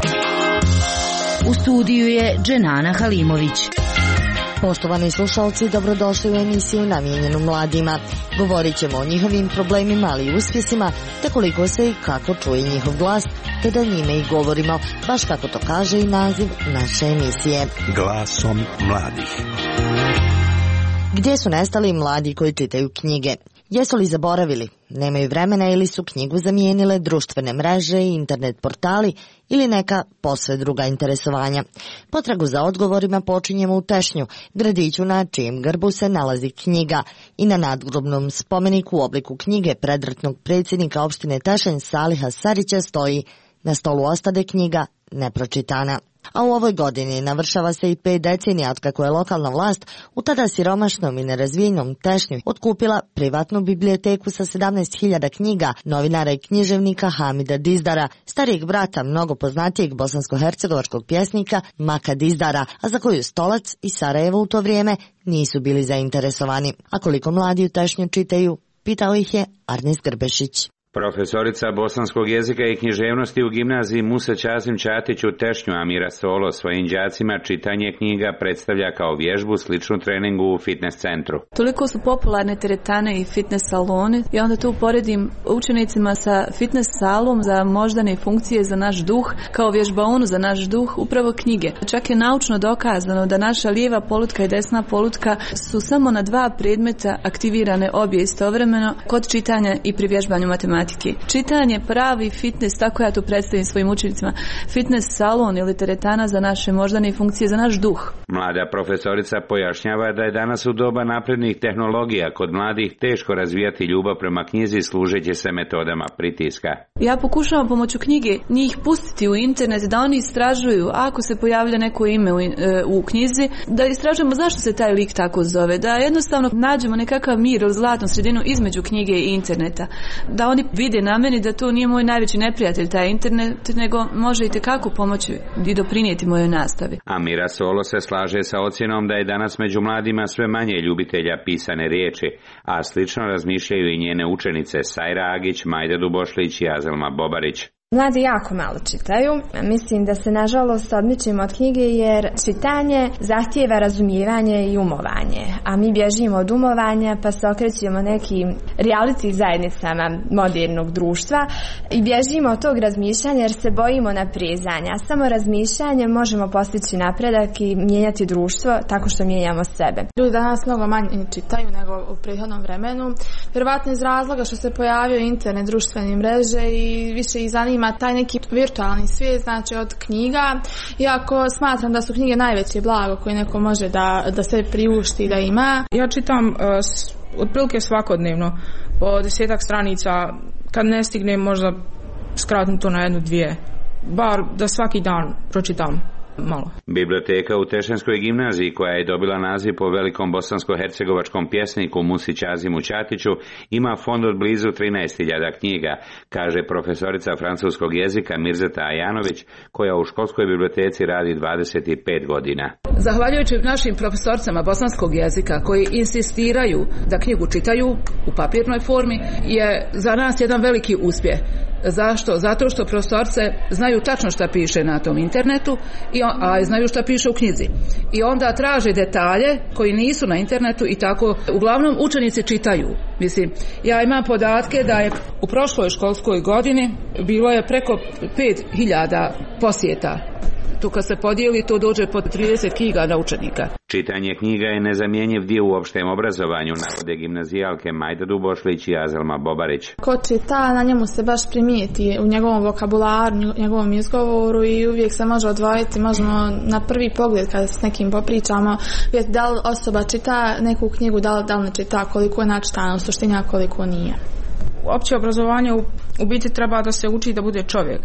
U studiju je Dženana Halimović. Poštovani slušalci, dobrodošli u emisiju namijenjenu mladima. Govorit ćemo o njihovim problemima, ali i uspjesima, te koliko se i kako čuje njihov glas, te da njime i govorimo, baš kako to kaže i naziv naše emisije. Glasom mladih. Gdje su nestali mladi koji čitaju knjige? Jesu li zaboravili? Nemaju vremena ili su knjigu zamijenile društvene mreže i internet portali ili neka posve druga interesovanja? Potragu za odgovorima počinjemo u Tešnju, gradiću na čijem grbu se nalazi knjiga i na nadgrobnom spomeniku u obliku knjige predratnog predsjednika opštine Tešanj Saliha Sarića stoji: na stolu ostade knjiga nepročitana. A u ovoj godini navršava se i 5 decenija od kako je lokalna vlast u tada siromašnom i nerazvijenom Tešnju otkupila privatnu biblioteku sa 17.000 knjiga novinara i književnika Hamida Dizdara, starijeg brata mnogo poznatijeg bosansko-hercegovačkog pjesnika Maka Dizdara, a za koju Stolac i Sarajevo u to vrijeme nisu bili zainteresovani. A koliko mladi u Tešnju čitaju, pitao ih je Arnis Grbešić. Profesorica bosanskog jezika i književnosti u gimnaziji Musa Časim Čatić u Tešnju Amira Solo svojim đacima čitanje knjiga predstavlja kao vježbu sličnu treningu u fitness centru. Toliko su popularne teretane i fitness saloni i onda tu poredim učenicima sa fitness salom za moždane funkcije za naš duh, kao vježbaonu za naš duh, upravo knjige. Čak je naučno dokazano da naša lijeva polutka i desna polutka su samo na 2 predmeta aktivirane obje istovremeno kod čitanja i pri vježbanju matematike. Čitanje, pravi fitness, tako ja to predstavim svojim učenicima, fitness salon ili teretana za naše moždane funkcije, za naš duh. Mlada profesorica pojašnjava da je danas u doba naprednih tehnologija kod mladih teško razvijati ljubav prema knjizi služeći se metodama pritiska. Ja pokušavam pomoću knjige njih pustiti u internet, da oni istražuju, ako se pojavlja neko ime u knjizi, da istražujemo zašto se taj lik tako zove, da jednostavno nađemo nekakav mir ili zlatnu sredinu između knjige i interneta, da oni vide na meni da to nije moj najveći neprijatelj taj internet, nego može i tekako pomoći i doprinijeti mojoj nastavi. Amira Solo se slaže sa ocjenom da je danas među mladima sve manje ljubitelja pisane riječi, a slično razmišljaju i njene učenice Sajra Agić, Majda Dubošlić i Azelma Bobarić. Mladi jako malo čitaju. Mislim da se nažalost odmičimo od knjige jer čitanje zahtijeva razumijevanje i umovanje. A mi bježimo od umovanja pa se okrećemo nekim reality zajednicama modernog društva i bježimo od tog razmišljanja jer se bojimo naprezanja. Samo razmišljanjem možemo postići napredak i mijenjati društvo tako što mijenjamo sebe. Ljudi danas mnogo manje čitaju nego u prethodnom vremenu. Vjerovatno iz razloga što se pojavio internet, društvene mreže i više ih zanima taj neki virtualni svijet, znači od knjiga, iako smatram da su knjige najveće blago koje neko može da se priušti da ima. Ja čitam otprilike svakodnevno po 10-ak stranica, kad ne stignem možda skratim to na 1-2, bar da svaki dan pročitam malo. Biblioteka u Tešanskoj gimnaziji, koja je dobila naziv po velikom bosansko-hercegovačkom pjesniku Musi Čazimu Čatiću, ima fond od blizu 13.000 knjiga, kaže profesorica francuskog jezika Mirzeta Ajanović, koja u školskoj biblioteci radi 25 godina. Zahvaljujući našim profesorcama bosanskog jezika koji insistiraju da knjigu čitaju u papirnoj formi, je za nas jedan veliki uspjeh. Zašto? Zato što profesorce znaju tačno šta piše na tom internetu, a znaju šta piše u knjizi. I onda traže detalje koji nisu na internetu i tako uglavnom učenici čitaju. Mislim, ja imam podatke da je u prošloj školskoj godini bilo je preko 5.000 posjeta to kad se podijeli, to dođe pod 30 knjiga na učenika. Čitanje knjiga je nezamjenjiv dio u opštem obrazovanju, navode gimnazijalke Majda Dubošlić i Azelma Bobarić. Ko čita, na njemu se baš primijeti u njegovom vokabularu, njegovom izgovoru i uvijek se može odvojiti, možemo na prvi pogled kada s nekim popričamo, vidjeti da li osoba čita neku knjigu, da li ne čita, koliko je načitana u suštini, a koliko nije. Opće obrazovanje u biti treba da se uči da bude čovjek.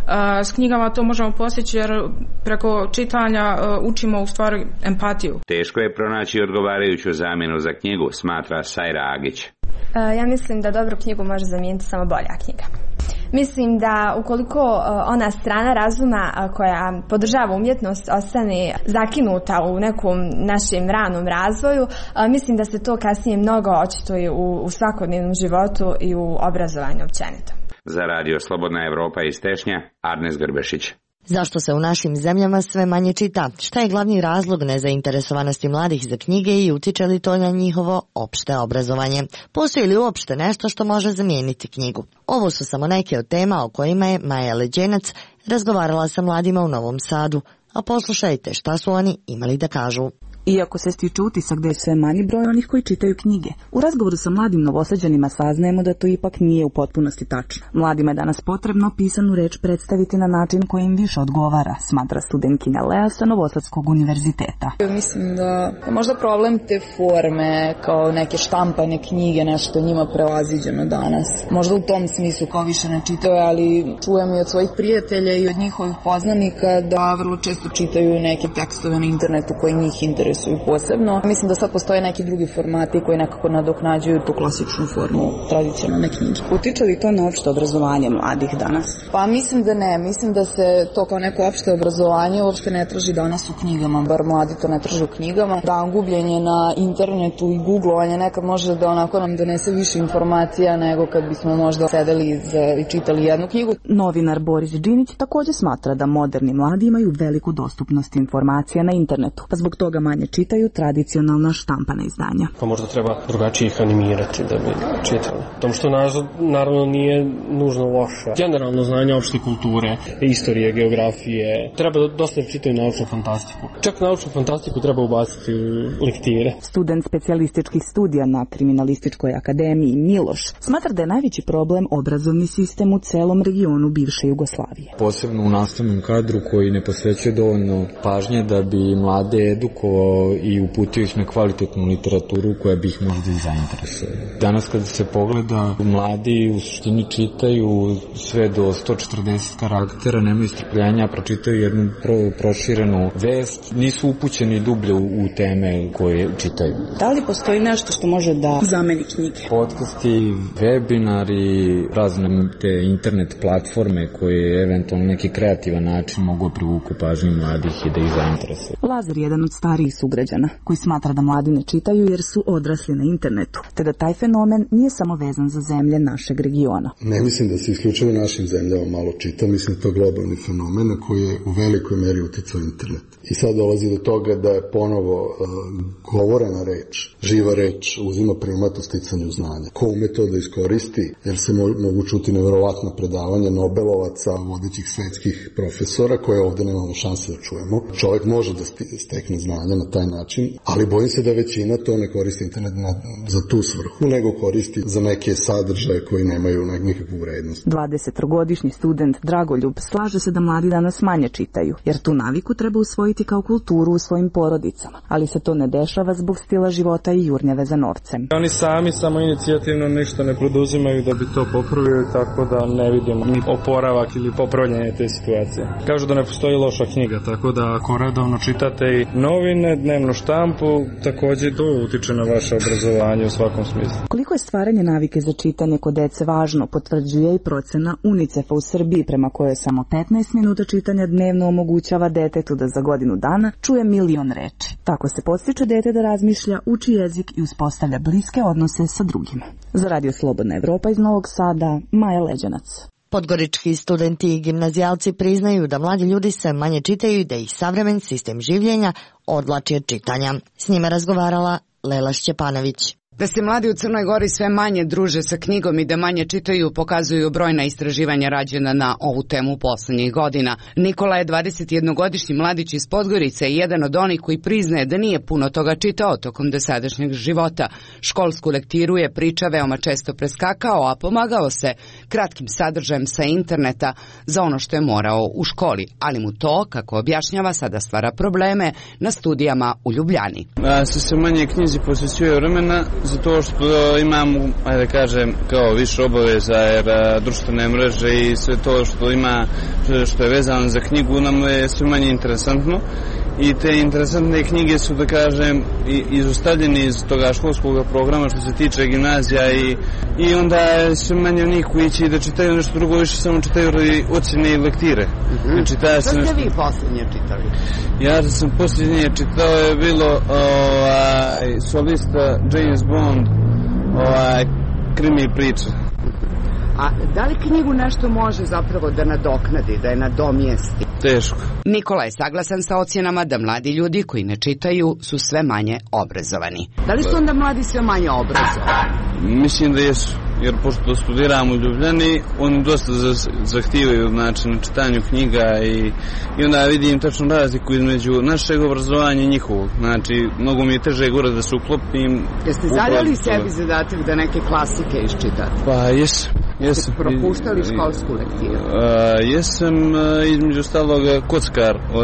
S knjigama to možemo postići jer preko čitanja učimo u stvari empatiju. Teško je pronaći odgovarajuću zamjenu za knjigu, smatra Sajra Agić. Ja mislim da dobru knjigu može zamijeniti samo bolja knjiga. Mislim da ukoliko ona strana razuma koja podržava umjetnost ostane zakinuta u nekom našem ranom razvoju, mislim da se to kasnije mnogo očituje u svakodnevnom životu i u obrazovanju općenito. Za Radio Slobodna Evropa iz Tešnja, Arnes Grbešić. Zašto se u našim zemljama sve manje čita? Šta je glavni razlog nezainteresovanosti mladih za knjige i utiče li to na njihovo opšte obrazovanje? Postoji li uopšte nešto što može zamijeniti knjigu? Ovo su samo neke od tema o kojima je Maja Leđenac razgovarala sa mladima u Novom Sadu. A poslušajte šta su oni imali da kažu. Iako se stiče utisak da je sve manji broj onih koji čitaju knjige, u razgovoru sa mladim Novosađanima saznajemo da to ipak nije u potpunosti tačno. Mladima je danas potrebno pisanu reč predstaviti na način koji im više odgovara, smatra studentkinja Lea sa Novosadskog univerziteta. Mislim da je možda problem te forme, kao neke štampane knjige, nešto njima prevaziđeno danas. Možda u tom smislu kao više ne čitaju, ali čujem i od svojih prijatelja i od njihovih poznanika da vrlo često čitaju neke tekstove na internetu koji njih interesuju posebno. Mislim da sad postoje neki drugi formati koji nekako nadoknađuju tu klasičnu formu tradicionalne knjižke. Utiče li to na opšte obrazovanje mladih danas? Pa mislim da ne. Mislim da se to kao neko opšte obrazovanje uopšte ne traži danas u knjigama, bar mladi to ne traže u knjigama. Da, gubljenje na internetu i googlovanje nekad može da onako nam donese više informacija nego kad bismo možda sedeli i čitali jednu knjigu. Novinar Boris Đinić također smatra da moderni mladi imaju veliku dostupnost informacija na internetu, pa zbog toga manje čitaju tradicionalna štampana izdanja. Pa možda treba drugačije ih animirati da bi čitali. Tom što naravno nije nužno loše. Generalno znanje opšte kulture, istorije, geografije. Treba dosta čitaju naučnu fantastiku. Čak naučnu fantastiku treba ubaciti u lektire. Student specijalističkih studija na Kriminalističkoj akademiji Miloš smatra da je najveći problem obrazovni sistem u celom regionu bivše Jugoslavije. Posebno u nastavnom kadru koji ne posvećuje dovoljno pažnje da bi mlade edukovao i uputio ih na kvalitetnu literaturu koja bi ih možda i zainteresovala. Danas kada se pogleda, mladi u suštini čitaju sve do 140 karaktera, nemaju strpljenja, pročitaju jednu proširenu vest, nisu upućeni dublje u teme koje čitaju. Da li postoji nešto što može da zameni knjige? Podcasti, webinari, razne te internet platforme koje eventualno neki kreativan način mogu privuku pažnju mladih i da ih zainteresuju. Lazar je jedan od starijih sugrađana koji smatra da mladi ne čitaju jer su odrasli na internetu, te da taj fenomen nije samo vezan za zemlje našeg regiona. Ne mislim da se isključivo našim zemljama malo čita, mislim da to je globalni fenomen na koji je u velikoj meri uticao internet. I sad dolazi do toga da je ponovo govorena reč, živa reč uzima primat u sticanju znanja. Ko ume to da iskoristi, jer se mogu čuti neverovatna predavanja Nobelovaca, vodećih svetskih profesora, koje ovdje nemamo šanse da čujemo. Čovjek može da stekne znanja na taj način, ali bojim se da većina to ne koristi internet za tu svrhu, nego koristi za neke sadržaje koji nemaju nikakvu vrednost. 20-godišnji student Dragoljub slaže se da mladi danas manje čitaju, jer tu naviku treba usvojiti kao kulturu u svojim porodicama, ali se to ne dešava zbog stila života i jurnjave za novcem. Oni sami samo inicijativno ništa ne poduzimaju da bi to popravili, tako da ne vidimo ni oporavak ili popravljanje te situacije. Kažu da ne postoji loša knjiga, tako da ako redovno čitate i novine, dnevnu štampu, također to utiče na vaše obrazovanje u svakom smislu. Koliko je stvaranje navike za čitanje kod dece važno, potvrđuje i procena UNICEF-a u Srbiji, prema kojoj samo 15 minuta čitanja dnevno omogućava detetu da za godinu dana čuje 1.000.000 reči. Tako se podstiče dete da razmišlja, uči jezik i uspostavlja bliske odnose sa drugima. Za Radio Slobodna Evropa iz Novog Sada, Maja Leđenac. Podgorički studenti i gimnazijalci priznaju da mladi ljudi sve manje čitaju i da ih savremen sistem življenja odvlači od čitanja. S njima razgovarala Lela Šćepanović. Da se mladi u Crnoj Gori sve manje druže sa knjigom i da manje čitaju pokazuju brojna istraživanja rađena na ovu temu poslednjih godina. Nikola je 21-godišnji mladić iz Podgorice i jedan od onih koji priznaje da nije puno toga čitao tokom dosadašnjeg života. Školsku lektiru je priča veoma često preskakao, a pomagao se kratkim sadržajem sa interneta za ono što je morao u školi, ali mu to, kako objašnjava, sada stvara probleme na studijama u Ljubljani. Se manje knjizi posvećuje vremena, zato što imam, ajde kažem, kao više obaveza, jer društvene mreže i sve to što ima, što je vezano za knjigu, nam je sve manje interesantno. I te interesantne knjige su, da kažem, izostavljene iz toga školskog programa što se tiče gimnazija i onda je sve manje njih koji će da čitaju nešto drugo, više samo čitaju ocjene i lektire. Što ste vi posljednje čitali? Ja sam posljednje čitao je bilo solista James Bond, krimi priča. A da li knjigu nešto može zapravo da nadoknadi, da je nadomjesti? Teško. Nikola je saglasan sa ocjenama da mladi ljudi koji ne čitaju su sve manje obrazovani. Da li su onda mladi sve manje obrazovani? Mislim da jesu, jer pošto studiram u Ljubljani, oni dosta zahtijevaju na čitanju knjiga i onda vidim tačno razliku između našeg obrazovanja i njihovog. Znači, mnogo mi je teže gore da se uklopim. Jeste zadali sebi zadatak da neke klasike iščitate? Pa jesam. Jeste propuštali školsku lektiru? Jesam, između ostalog Kockar od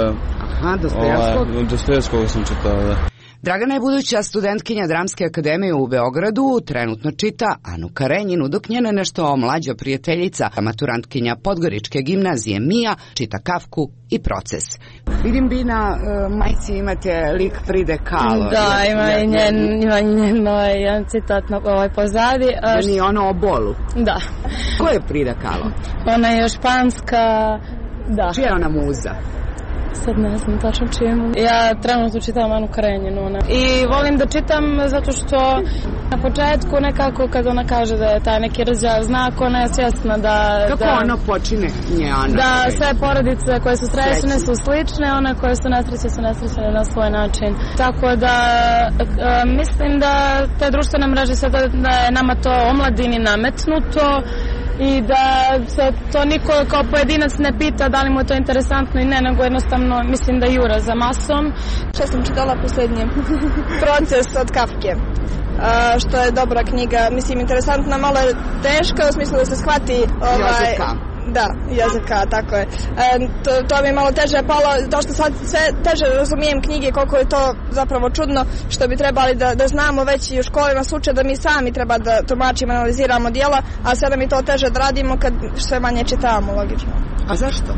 Dostojevskog sam čitao, da. Dragana je buduća studentkinja Dramske akademije u Beogradu, trenutno čita Anu Karenjinu, dok njena nešto mlađa prijateljica, maturantkinja Podgoričke gimnazije Mija, čita Kafku i Proces. Vidim vi na majci imate lik Fride Kahlo. Da, ima i njen jedan citat na pozadi. Ni ono o bolu? Da. Ko je Frida Kahlo? Ona je španska, da. Čija je ona muza? Sad ne znam tačno čemu. Ja trenutno čitam Anu Karenjinu. I volim da čitam zato što na početku nekako kad ona kaže da je taj neki razdjel znak, ona je svjesna da... Kako ono počine Ana? Da sve porodice koje su srećne su slične, one koje su nesrećne na svoj način. Tako da mislim da te društvene mreže sad da je nama to omladini nametnuto i da se to niko kao pojedinac ne pita da li mu je to interesantno i ne, nego jednostavno mislim da jura za masom. Što sam čitala posljednje? Proces od Kafke, što je dobra knjiga, mislim interesantna, malo je teška u smislu da se shvati Jozefka. Da, Jozefka, tako je. To mi je malo teže palo, to što sad sve teže razumijem knjige, koliko je to zapravo čudno, što bi trebali da znamo već i u školima slučaj da mi sami treba da tumačimo, analiziramo djela, a sve nam je to teže da radimo kad sve manje čitamo, logično. A zašto?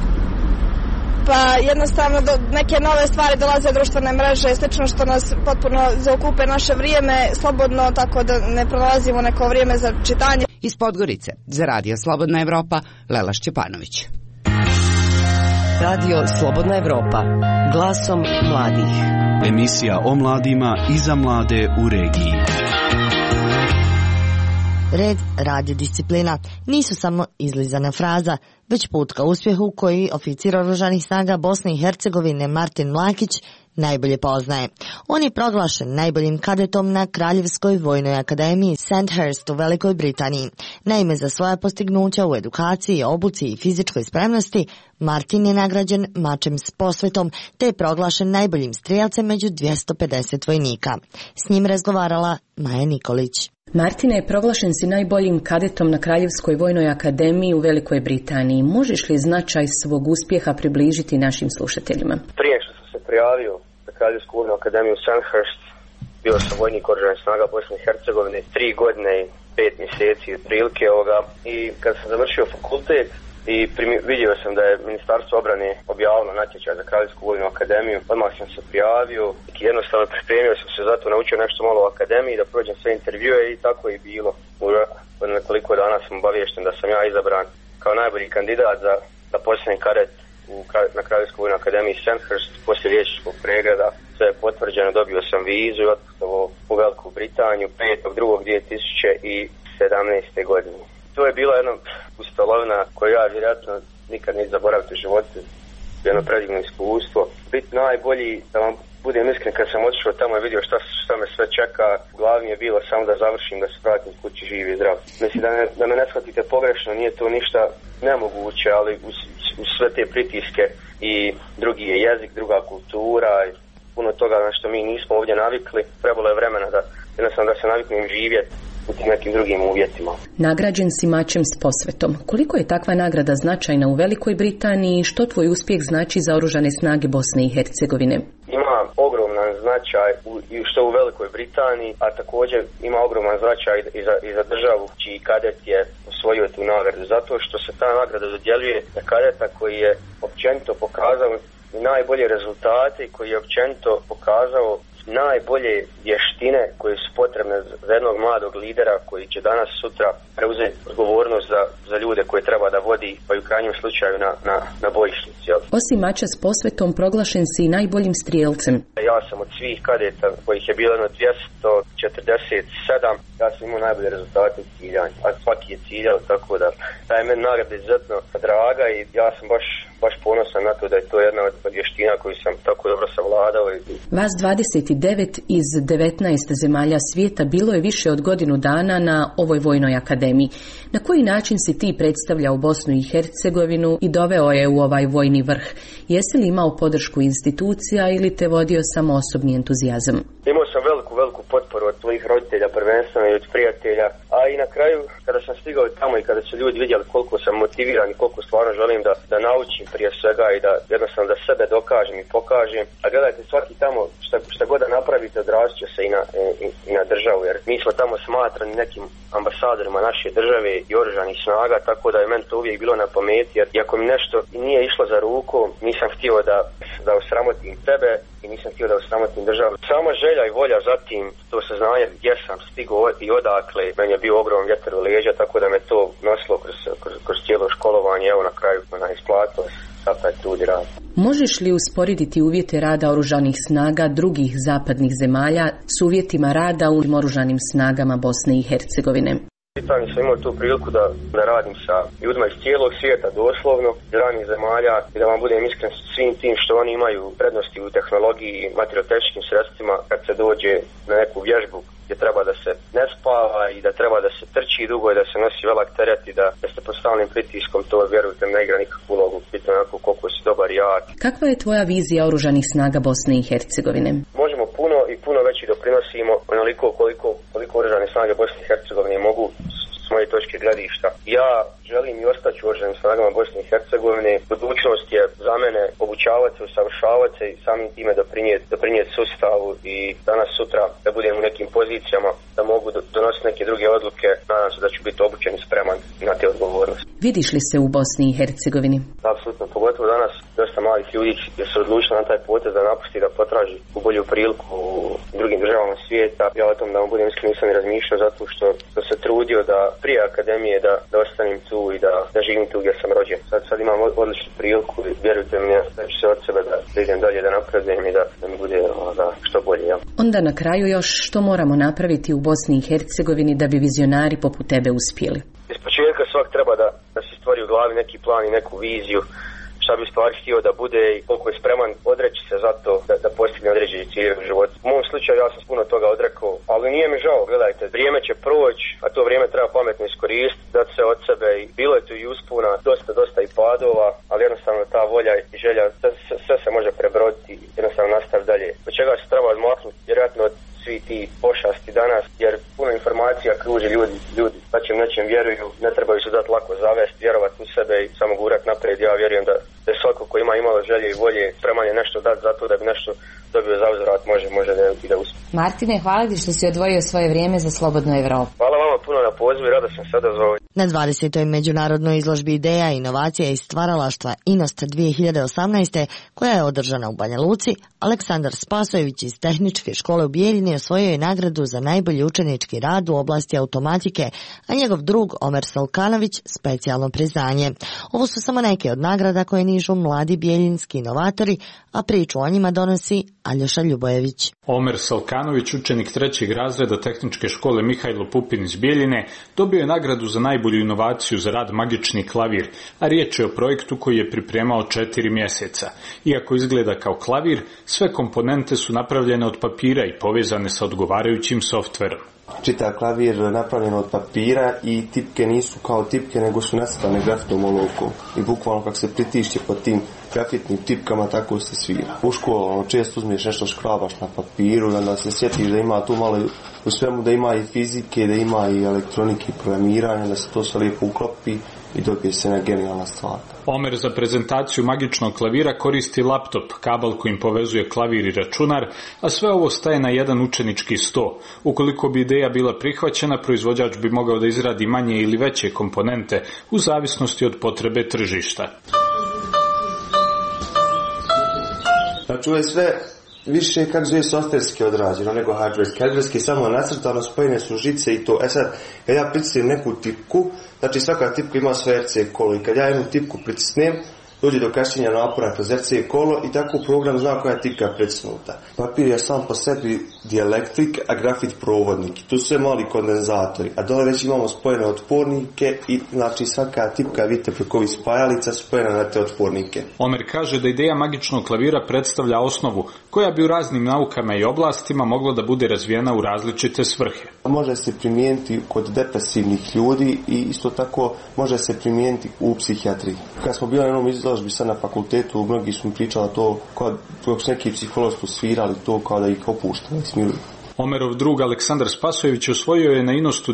Pa jednostavno neke nove stvari dolaze društvene mreže, slično što nas potpuno zaokupe naše vrijeme slobodno, tako da ne pronalazimo neko vrijeme za čitanje. Iz Podgorice, za Radio Slobodna Evropa, Lela Šćepanović. Radio Slobodna Evropa, glasom mladih. Emisija o mladima i za mlade u regiji. Red, radiodisciplina nisu samo izlizana fraza, već put ka uspjehu koji oficir oružanih snaga Bosne i Hercegovine Martin Mlakić najbolje poznaje. On je proglašen najboljim kadetom na Kraljevskoj vojnoj akademiji Sandhurst u Velikoj Britaniji. Naime, za svoja postignuća u edukaciji, obuci i fizičkoj spremnosti, Martin je nagrađen mačem s posvetom, te je proglašen najboljim strijelcem među 250 vojnika. S njim razgovarala Maja Nikolić. Martine, proglašen si najboljim kadetom na Kraljevskoj vojnoj akademiji u Velikoj Britaniji. Možeš li značaj svog uspjeha približiti našim slušateljima? Prije što sam se prijavio na Kraljevsku vojnu akademiju Sandhurst, bio sam vojnik oružanih snaga Bosne i Hercegovine 3 godine i 5 mjeseci otprilike i kad sam završio fakultet i vidio sam da je Ministarstvo obrane objavilo natječaj za Kraljevsku vojnu akademiju, odmah sam se prijavio i jednostavno pripremio sam se zato, naučio nešto malo o akademiji, da prođem sve intervjue i tako je bilo. Od nekoliko dana sam obaviješten da sam ja izabran kao najbolji kandidat za posljednji kadet na Kraljevskoj vojnoj akademiji Sandhurst. Poslije liječničkog pregleda sve je potvrđeno, dobio sam vizu i otputovao u Veliku Britaniju 5.2.2017. godine. To je bila jedna pustolovina koju ja vjerojatno nikad neću zaboraviti u životu, jedno predivno iskustvo. Biti najbolji, da vam budem iskren, kad sam otišao tamo i vidio šta me sve čeka, u glavi je bilo samo da završim, da se vratim kući živi i zdrav. Mislim da me ne shvatite pogrešno, nije to ništa nemoguće, ali uz sve te pritiske i drugi je jezik, druga kultura i puno toga na što mi nismo ovdje navikli, trebalo je vremena da jednostavno da se naviknem živjeti u tim nekim drugim uvjetima. Nagrađen si mačem s posvetom. Koliko je takva nagrada značajna u Velikoj Britaniji i što tvoj uspjeh znači za Oružane snage Bosne i Hercegovine? Ima ogroman značaj što u Velikoj Britaniji, a također ima ogroman značaj i za državu čiji kadet je osvojio tu nagradu, zato što se ta nagrada dodjeljuje na kadeta koji je općenito pokazao najbolje rezultate i koji je općenito pokazao najbolje vještine koje su potrebne za jednog mladog lidera koji će danas sutra preuzeti odgovornost za ljude koje treba da vodi, pa i u krajnjem slučaju na bojišnici. Osim mača s posvetom, proglašen si i najboljim strijelcem. Ja sam od svih kadeta, kojih je bilo 247, ja sam imao najbolje rezultate u ciljanju, a svaki je ciljao, tako da je meni nagrada izuzetno draga i ja sam baš ponosan na to da je to jedna od vještina koju sam tako dobro savladao. Vas 29 iz 19 zemalja svijeta bilo je više od godinu dana na ovoj vojnoj akademiji. Na koji način si ti predstavljao Bosnu i Hercegovinu i doveo je u ovaj vojni vrh? Jesi li imao podršku institucija ili te vodio samo osobni entuzijazam? Imao sam veliku potporu od tvojih roditelja, prvenstveno i od prijatelja, a i na kraju kada sam stigao tamo i kada su ljudi vidjeli koliko sam motiviran i koliko stvarno želim da naučim prije svega i da jednostavno da sebe dokažem i pokažem. A gledajte, svaki tamo šta god da napravite odrazit će se i na državu, jer mi smo tamo smatrani nekim ambasadorima naše države i oružanih snaga, tako da je meni to uvijek bilo na pameti, jer iako mi nešto nije išlo za ruku, nisam htio da osramotim tebe i nisam htio da osramotim državu. Sama želja i volja zatim, to saznanje gdje sam stigao i odakle, meni je bio ogroman vjetar u leđa, tako da me to nosilo kroz cijelo školovanje, evo na kraju isplatilo sad taj trud i rad. Možeš li usporediti uvjete rada oružanih snaga drugih zapadnih zemalja s uvjetima rada u oružanim snagama Bosne i Hercegovine? Pitanje sam imao tu priliku da radim sa ljudima iz cijelog svijeta, doslovno, iz ranih zemalja i da vam budem iskren svim tim što oni imaju prednosti u tehnologiji i materijalno-tehničkim sredstvima kad se dođe na neku vježbu gdje treba da se ne spava i da treba da se trči dugo i da se nosi velak teret i da ste pod stalnim pritiskom, to vjerujte ne igra nikakvu ulogu, pitanje onako koliko si dobar i jak. Kakva je tvoja vizija oružanih snaga Bosne i Hercegovine? Možemo puno veći doprinosimo onoliko koliko oružane snage Bosne i Hercegovine mogu s moje točke gledišta. Ja želim i ostati u oružanim snagama Bosne i Hercegovine. Budućnost je za mene obučavati se, usavršavati se i samim time doprinijeti sustavu i danas sutra da budem u nekim pozicijama da mogu donositi neke druge odluke. Nadam se da ću biti obučen i spreman na te odgovornosti. Vidiš li se u Bosni i Hercegovini? Apsolutno, pogotovo danas dosta malih ljudi je se odlučilo na taj potez da napusti, da potraži u bolju priliku u drugim državama svijeta. Ja o tom da vam budem iskren nisam i razmišljao zato što se trudio da prije akademije da ostanem tu i da živim tu gdje sam rođen. Sad imam odličnu priliku i vjerujte mi da ću se od sebe da idem dalje, da napredujem i da mi bude što bolje. Ja. Onda na kraju još što moramo napraviti u Bosni i Hercegovini da bi vizionari poput tebe uspjeli? Iz početka svak treba da se stvori u glavi neki plan i neku viziju šta bi stvari htio da bude i koliko je spreman odreći se za to da postigne određeni cilj u životu. U mom slučaju ja sam puno toga odrekao, ali nije mi žao, gledajte, vrijeme će proći, a to vrijeme treba pametno iskoristiti, dati se od sebe i bilo je tu i uspona, dosta i padova, ali jednostavno ta volja i želja, sve se može prebroditi i jednostavno nastaviti dalje. Od čega se treba odmaknuti, vjerojatno od svi ti pošasti danas, jer puno informacija kruži ljudi nečem vjeruju, ne trebaju se dati lako zavesti, vjerovati u sebe i samo gurati naprijed. Ja vjerujem da svako ko ima imalo želje i volje, spreman je nešto dati zato da bi nešto dobio za uzvrat, može da uspije. Martine, hvala ti što si odvojio svoje vrijeme za Slobodnu Evropu. Hvala vama puno na pozivu i rado sam sada zvao. Na 20. međunarodnoj izložbi ideja, inovacija i stvaralaštva INOST 2018. koja je održana u Banja Luci, Aleksandar Spasojević iz Tehničke škole u Bijeljini osvojio je nagradu za najbolji učenički rad u oblasti automatike, a njegov drug Omer Salkanović specijalno priznanje. Ovo su samo neke od nagrada koje nižu mladi bijeljinski inovatori, a priču o njima donosi Aljoša Ljubojević. Omer Salkanović, učenik 3. razreda Tehničke škole Mihajlo Pupin iz Bijeljine, godine dobio je nagradu za najbolju inovaciju za rad magični klavir, a riječ je o projektu koji je pripremao 4 mjeseca. Iako izgleda kao klavir, sve komponente su napravljene od papira i povezane sa odgovarajućim softverom. Čitav klavir napravljen od papira i tipke nisu kao tipke, nego su nacrtane grafitnom olovkom. I bukvalno kako se pritišće pod tim grafitnim tipkama, tako se svira. U školu često uzmiješ nešto, škrabaš na papiru, da se sjetiš da ima tu malo u svemu, da ima i fizike, da ima i elektronike i programiranja, da se to sve lijepo uklopi i dobije se jedna genijalna stvar. Omer za prezentaciju magičnog klavira koristi laptop, kabel kojim povezuje klavir i računar, a sve ovo staje na jedan učenički sto. Ukoliko bi ideja bila prihvaćena, proizvođač bi mogao da izradi manje ili veće komponente u zavisnosti od potrebe tržišta. Znači ovo je sve više, kako zove, softverski odrađeno nego hardverski. Hardverski je samo nacrtano, spojene su žice i to. Sad, kad ja pritisnem neku tipku, znači svaka tipka ima svoje RC kolo i kad ja jednu tipku pritisnem, dođe do kašnjenja napora kroz RC kolo i tako program zna koja je tipka pritisnuta. Papir je sam po sebi dielektrik, a grafit provodnik. Tu su sve mali kondenzatori, a dole već imamo spojene otpornike i znači svaka tipka, vidite, preko ovih spajalica spojena na te otpornike. Omer kaže da ideja magičnog klavira predstavlja osnovu koja bi u raznim naukama i oblastima mogla da bude razvijena u različite svrhe. Može se primijeniti kod depresivnih ljudi i isto tako može se primijeniti u psihijatriji. Kad smo bili na jednom izložbi sad na fakultetu, mnogi su mi pričali to kao su neki psiholozi svirali to kao da ih opuštaju, smiruju. Omerov drug Aleksandar Spasojević osvojio je na Inostu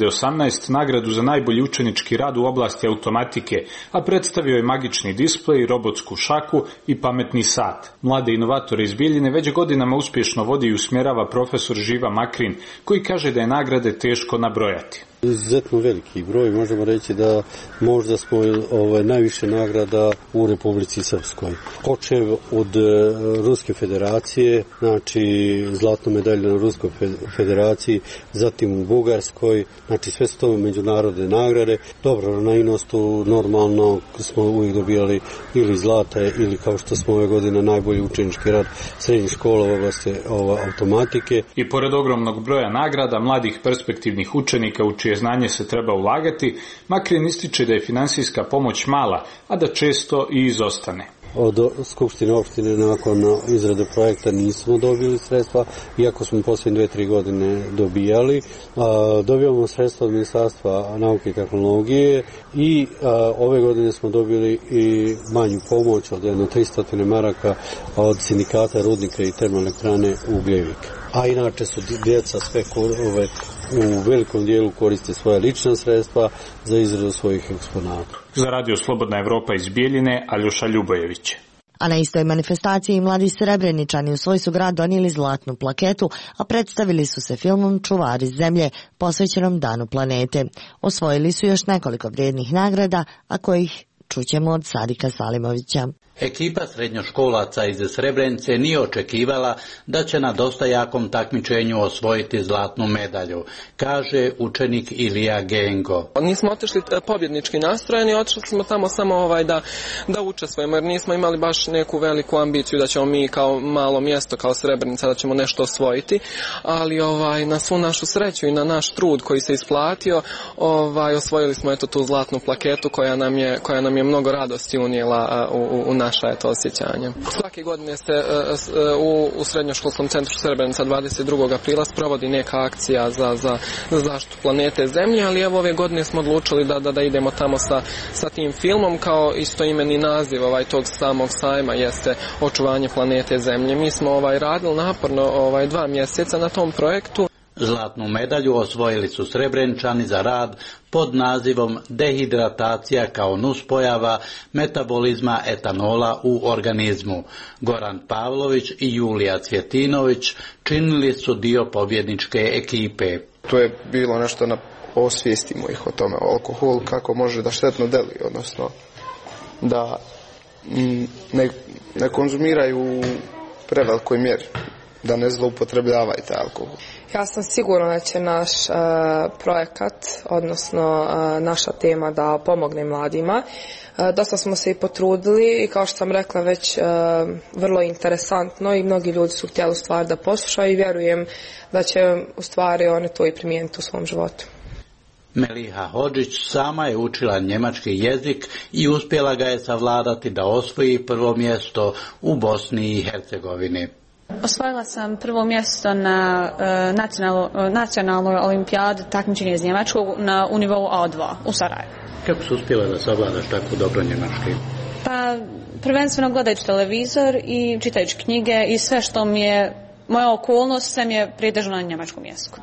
2018 nagradu za najbolji učenički rad u oblasti automatike, a predstavio je magični displej, robotsku šaku i pametni sat. Mlade inovatore iz Bijeljine već godinama uspješno vodi i usmjerava profesor Živa Makrin, koji kaže da je nagrade teško nabrojati. Izuzetno veliki broj, možemo reći da možda smo najviše nagrada u Republici Srpskoj. Počev od Ruske federacije, znači zlatnu medalju na Ruskoj federaciji, zatim u Bugarskoj, znači sve su to međunarodne nagrade. Dobro, na Inostu normalno smo uvijek dobijali ili zlata ili kao što smo ove godine najbolji učenički rad srednjih škola u oblasti automatike. I pored ogromnog broja nagrada mladih perspektivnih učenika u čije znanje se treba ulagati, Makrin ističe da je finansijska pomoć mala, a da često i izostane. Od Skupštine opštine nakon izrade projekta nismo dobili sredstva, iako smo posljednje 2-3 godine dobijali. Dobijamo sredstva od Ministarstva nauke i tehnologije i ove godine smo dobili i manju pomoć od 300 maraka od sindikata rudnika i termoelektrane Ugljevik. A inače su djeca sve u velikom dijelu koriste svoja lična sredstva za izradu svojih eksponata. Za Radio Slobodna Evropa iz Bijeljine, Aljoša Ljubojević. A na istoj manifestaciji mladi Srebreničani u svoj su grad donijeli zlatnu plaketu, a predstavili su se filmom Čuvari zemlje, posvećenom Danu planete. Osvojili su još nekoliko vrijednih nagrada, a kojih čućemo od Sadika Salimovića. Ekipa srednjoškolaca iz Srebrenice nije očekivala da će na dosta jakom takmičenju osvojiti zlatnu medalju, kaže učenik Ilija Gengo. Nismo otišli pobjednički nastrojeni, otišli smo tamo samo da učestvujemo, jer nismo imali baš neku veliku ambiciju da ćemo mi kao malo mjesto, kao Srebrenica, da ćemo nešto osvojiti, ali na svu našu sreću i na naš trud koji se isplatio, osvojili smo tu zlatnu plaketu koja nam je mnogo radosti unijela u naša je to osjećanje. Svake godine se u Srednjoškolskom centru Srebrenica 22. aprila sprovodi neka akcija za zaštitu planete Zemlje, ali evo ove godine smo odlučili da idemo tamo sa tim filmom, kao istoimeni naziv tog samog sajma jeste očuvanje planete Zemlje. Mi smo radili naporno 2 mjeseca na tom projektu. Zlatnu medalju osvojili su Srebreničani za rad pod nazivom dehidratacija kao nuspojava metabolizma etanola u organizmu. Goran Pavlović i Julija Cvjetinović činili su dio pobjedničke ekipe. To je bilo nešto na osvijestimo ih o tome, alkohol kako može da štetno deli, odnosno da ne konzumiraju u prevelikoj mjeri, da ne zloupotrebljavaju taj alkohol. Ja sam sigurna da će naš projekat, odnosno naša tema da pomogne mladima. Dosta smo se i potrudili i kao što sam rekla već vrlo interesantno i mnogi ljudi su htjeli u stvari da poslušaju i vjerujem da će u stvari oni to i primijeniti u svom životu. Meliha Hodžić sama je učila njemački jezik i uspjela ga je savladati da osvoji prvo mjesto u Bosni i Hercegovini. Osvojila sam prvo mjesto na nacionalnoj olimpijadi takmičenja iz njemačkog u nivou A2 u Sarajevu. Kako si uspjela da savladaš tako dobro njemački? Pa prvenstveno gledajući televizor i čitajući knjige i sve što mi je, moja okolnost sve mi je pretežno na njemačkom jeziku.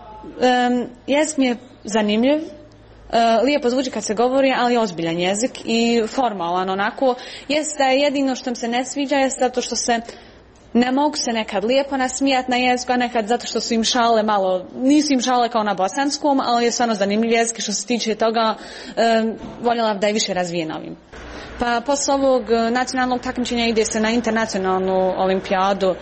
Jezik mi je zanimljiv, lijepo zvuči kad se govori, ali je ozbiljan jezik i formalan onako. Jest da je jedino što mi se ne sviđa jest zato što se ne mogu se nekad lijepo nasmijati na jeziku, a nekad zato što su im šale malo, nisu im šale kao na bosanskom, ali je stvarno zanimljiv jezik. Što se tiče toga, voljela da je više razvijen ovim. Pa posle ovog nacionalnog takmičenja ide se na internacionalnu olimpijadu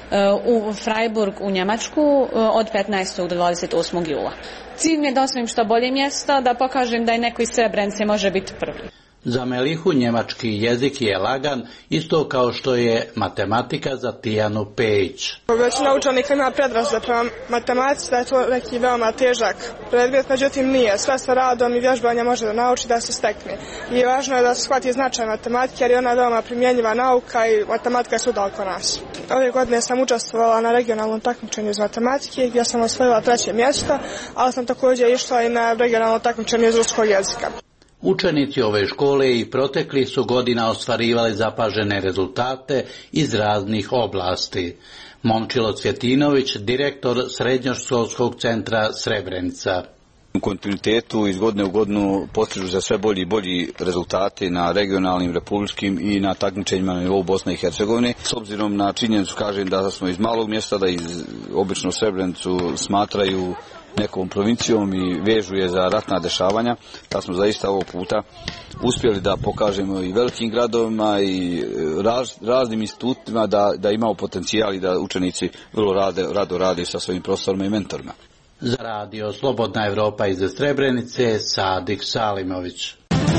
u Freiburg u Njemačku od 15. do 28. jula. Cilj mi je da osvojim što bolje mjesto, da pokažem da je neko iz Srebrenice može biti prvi. Za Melihu njemački jezik je lagan, isto kao što je matematika za Tijanu Pejić. Većina učenika ima predrazde prema matematici, da je to neki veoma težak predmet, međutim nije. Sve sa radom i vježbanjem može da nauči da se stekne. I važno je da se shvati značaj matematike, jer je ona veoma primjenjiva nauka i matematika je svuda oko nas. Ove godine sam učestvovala na regionalnom takmičenju iz matematike gdje sam osvojila 3. mjesto, ali sam također išla i na regionalno takmičenje iz ruskog jezika. Učenici ove škole i proteklih su godina ostvarivali zapažene rezultate iz raznih oblasti. Momčilo Cvjetinović, direktor Srednjoškolskog centra Srebrenica. U kontinuitetu iz godine u godinu postižu se sve bolji i bolji rezultati na regionalnim, republičkim i na takmičenjima na nivou Bosne i Hercegovine. S obzirom na činjenicu kažem da smo iz malog mjesta, da obično Srebrenicu smatraju nekom provincijom i vežu je za ratna dešavanja, da smo zaista ovog puta uspjeli da pokažemo i velikim gradovima i raznim institutima da imamo potencijal i da učenici vrlo rado rade sa svojim profesorima i mentorima. Za radio Slobodna Evropa iz Srebrenice, Sadik Salimović.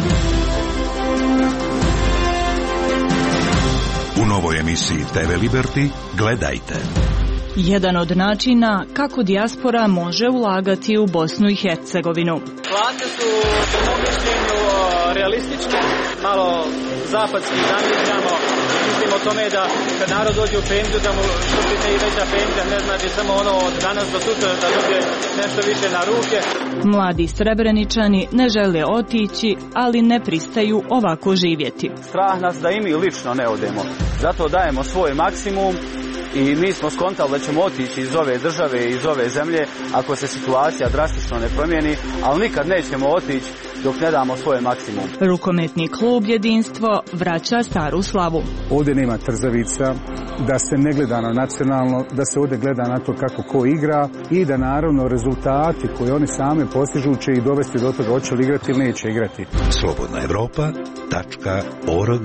U novoj emisiji TV Liberty gledajte. Jedan od načina kako dijaspora može ulagati u Bosnu i Hercegovinu. Plate su, po mom mišljenju, realistične, malo zapadski zamišljamo. Mislim o tome da kad narod dođe u penziju, da mu što biti i veća penzija, ne znači samo ono od danas do sutra da dobije nešto više na ruke. Mladi Srebreničani ne žele otići, ali ne pristaju ovako živjeti. Strah nas da i mi lično ne odemo. Zato dajemo svoj maksimum. I mi smo skontali da ćemo otići iz ove države i iz ove zemlje ako se situacija drastično ne promijeni, ali nikad nećemo otići dok ne damo svoj maksimum. Rukometni klub Jedinstvo vraća staru slavu. Ovdje nema trzavica, da se ne gleda na nacionalno, da se ovdje gleda na to kako ko igra i da naravno rezultati koje oni same postižu će ih dovesti do toga hoće li igrati ili neće igrati. slobodnaevropa.org.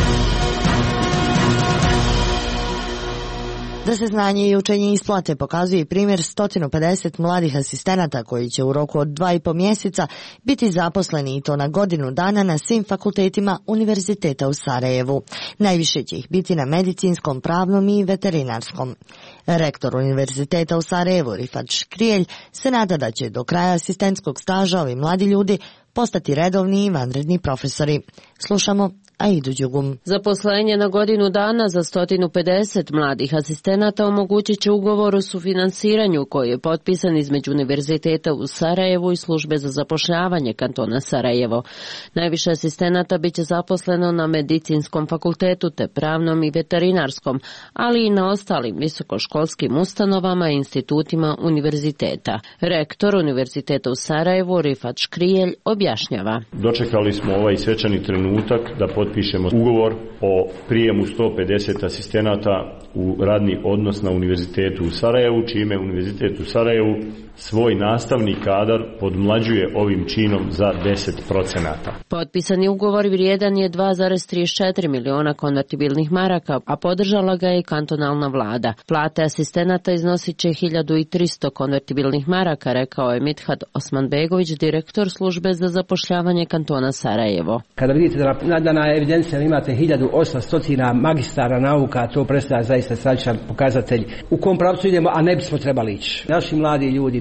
Da se znanje i učenje isplate pokazuje primjer 150 mladih asistenata koji će u roku od 2,5 mjeseca biti zaposleni i to na godinu dana na svim fakultetima Univerziteta u Sarajevu. Najviše će ih biti na medicinskom, pravnom i veterinarskom. Rektor Univerziteta u Sarajevu, Rifat Škrijelj, se nada da će do kraja asistentskog staža ovi mladi ljudi postati redovni i vanredni profesori. Slušamo Aidu Đugum. Zaposlenje na godinu dana za 150 mladih asistenata omogućit će ugovor o sufinansiranju koji je potpisan između Univerziteta u Sarajevu i službe za zapošljavanje kantona Sarajevo. Najviše asistenata bit će zaposleno na medicinskom fakultetu te pravnom i veterinarskom, ali i na ostalim visokoškolskim ustanovama i institutima univerziteta. Rektor Univerziteta u Sarajevu, Rifat Škrijelj, objašnjava. Dočekali smo ovaj svečani trenutak da potpišemo ugovor o prijemu 150 asistenata u radni odnos na Univerzitetu u Sarajevu, čime Univerzitet u Sarajevu svoj nastavni kadar podmlađuje ovim činom za 10%. Potpisani ugovor vrijedan je 2,34 miliona konvertibilnih maraka, a podržala ga je kantonalna vlada. Plate asistenata iznosit će 1300 konvertibilnih maraka, rekao je Mithat Osmanbegović, direktor službe za zapošljavanje kantona Sarajevo. Kada vidite da na evidencijama imate 1800 magistara nauka, to predstavlja zaista stravičan pokazatelj u kom pravcu idemo, a ne bismo trebali ići. Naši mladi ljudi,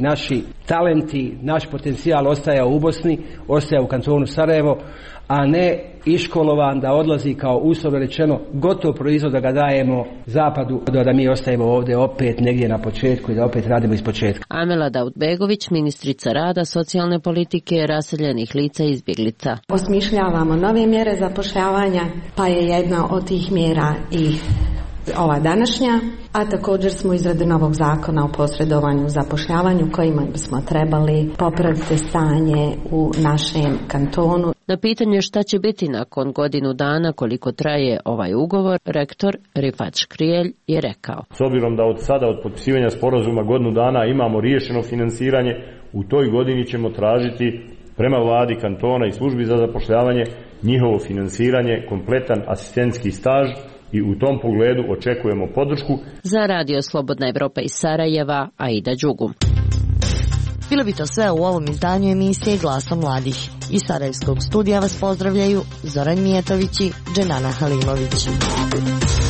naši talenti, naš potencijal ostaje u Bosni, ostaje u kantonu Sarajevo, a ne iškolovan da odlazi kao uslovno rečeno gotov proizvod da ga dajemo zapadu, da mi ostajemo ovdje opet negdje na početku i da opet radimo iz početka. Amela Daudbegović, ministrica rada, socijalne politike, raseljenih lica i izbjeglica. Osmišljavamo nove mjere zapošljavanja, pa je jedna od tih mjera i ova današnja, a također smo u izradi novog zakona o posredovanju u zapošljavanju kojima bismo trebali popraviti stanje u našem kantonu. Na pitanje šta će biti nakon godinu dana koliko traje ovaj ugovor, rektor Rifat Škrijelj je rekao. S obzirom da od sada, od potpisivanja sporazuma godinu dana imamo riješeno finansiranje, u toj godini ćemo tražiti prema vladi kantona i službi za zapošljavanje njihovo finansiranje, kompletan asistentski staž i u tom pogledu očekujemo podršku. Za Radio Slobodna Evropa iz Sarajeva, Aida Đugum. Bilo bi to sve u ovom izdanju emisije Glasom mladih. Iz Sarajevskog studija vas pozdravljaju Zoran Mijetović i Dženana Halimović.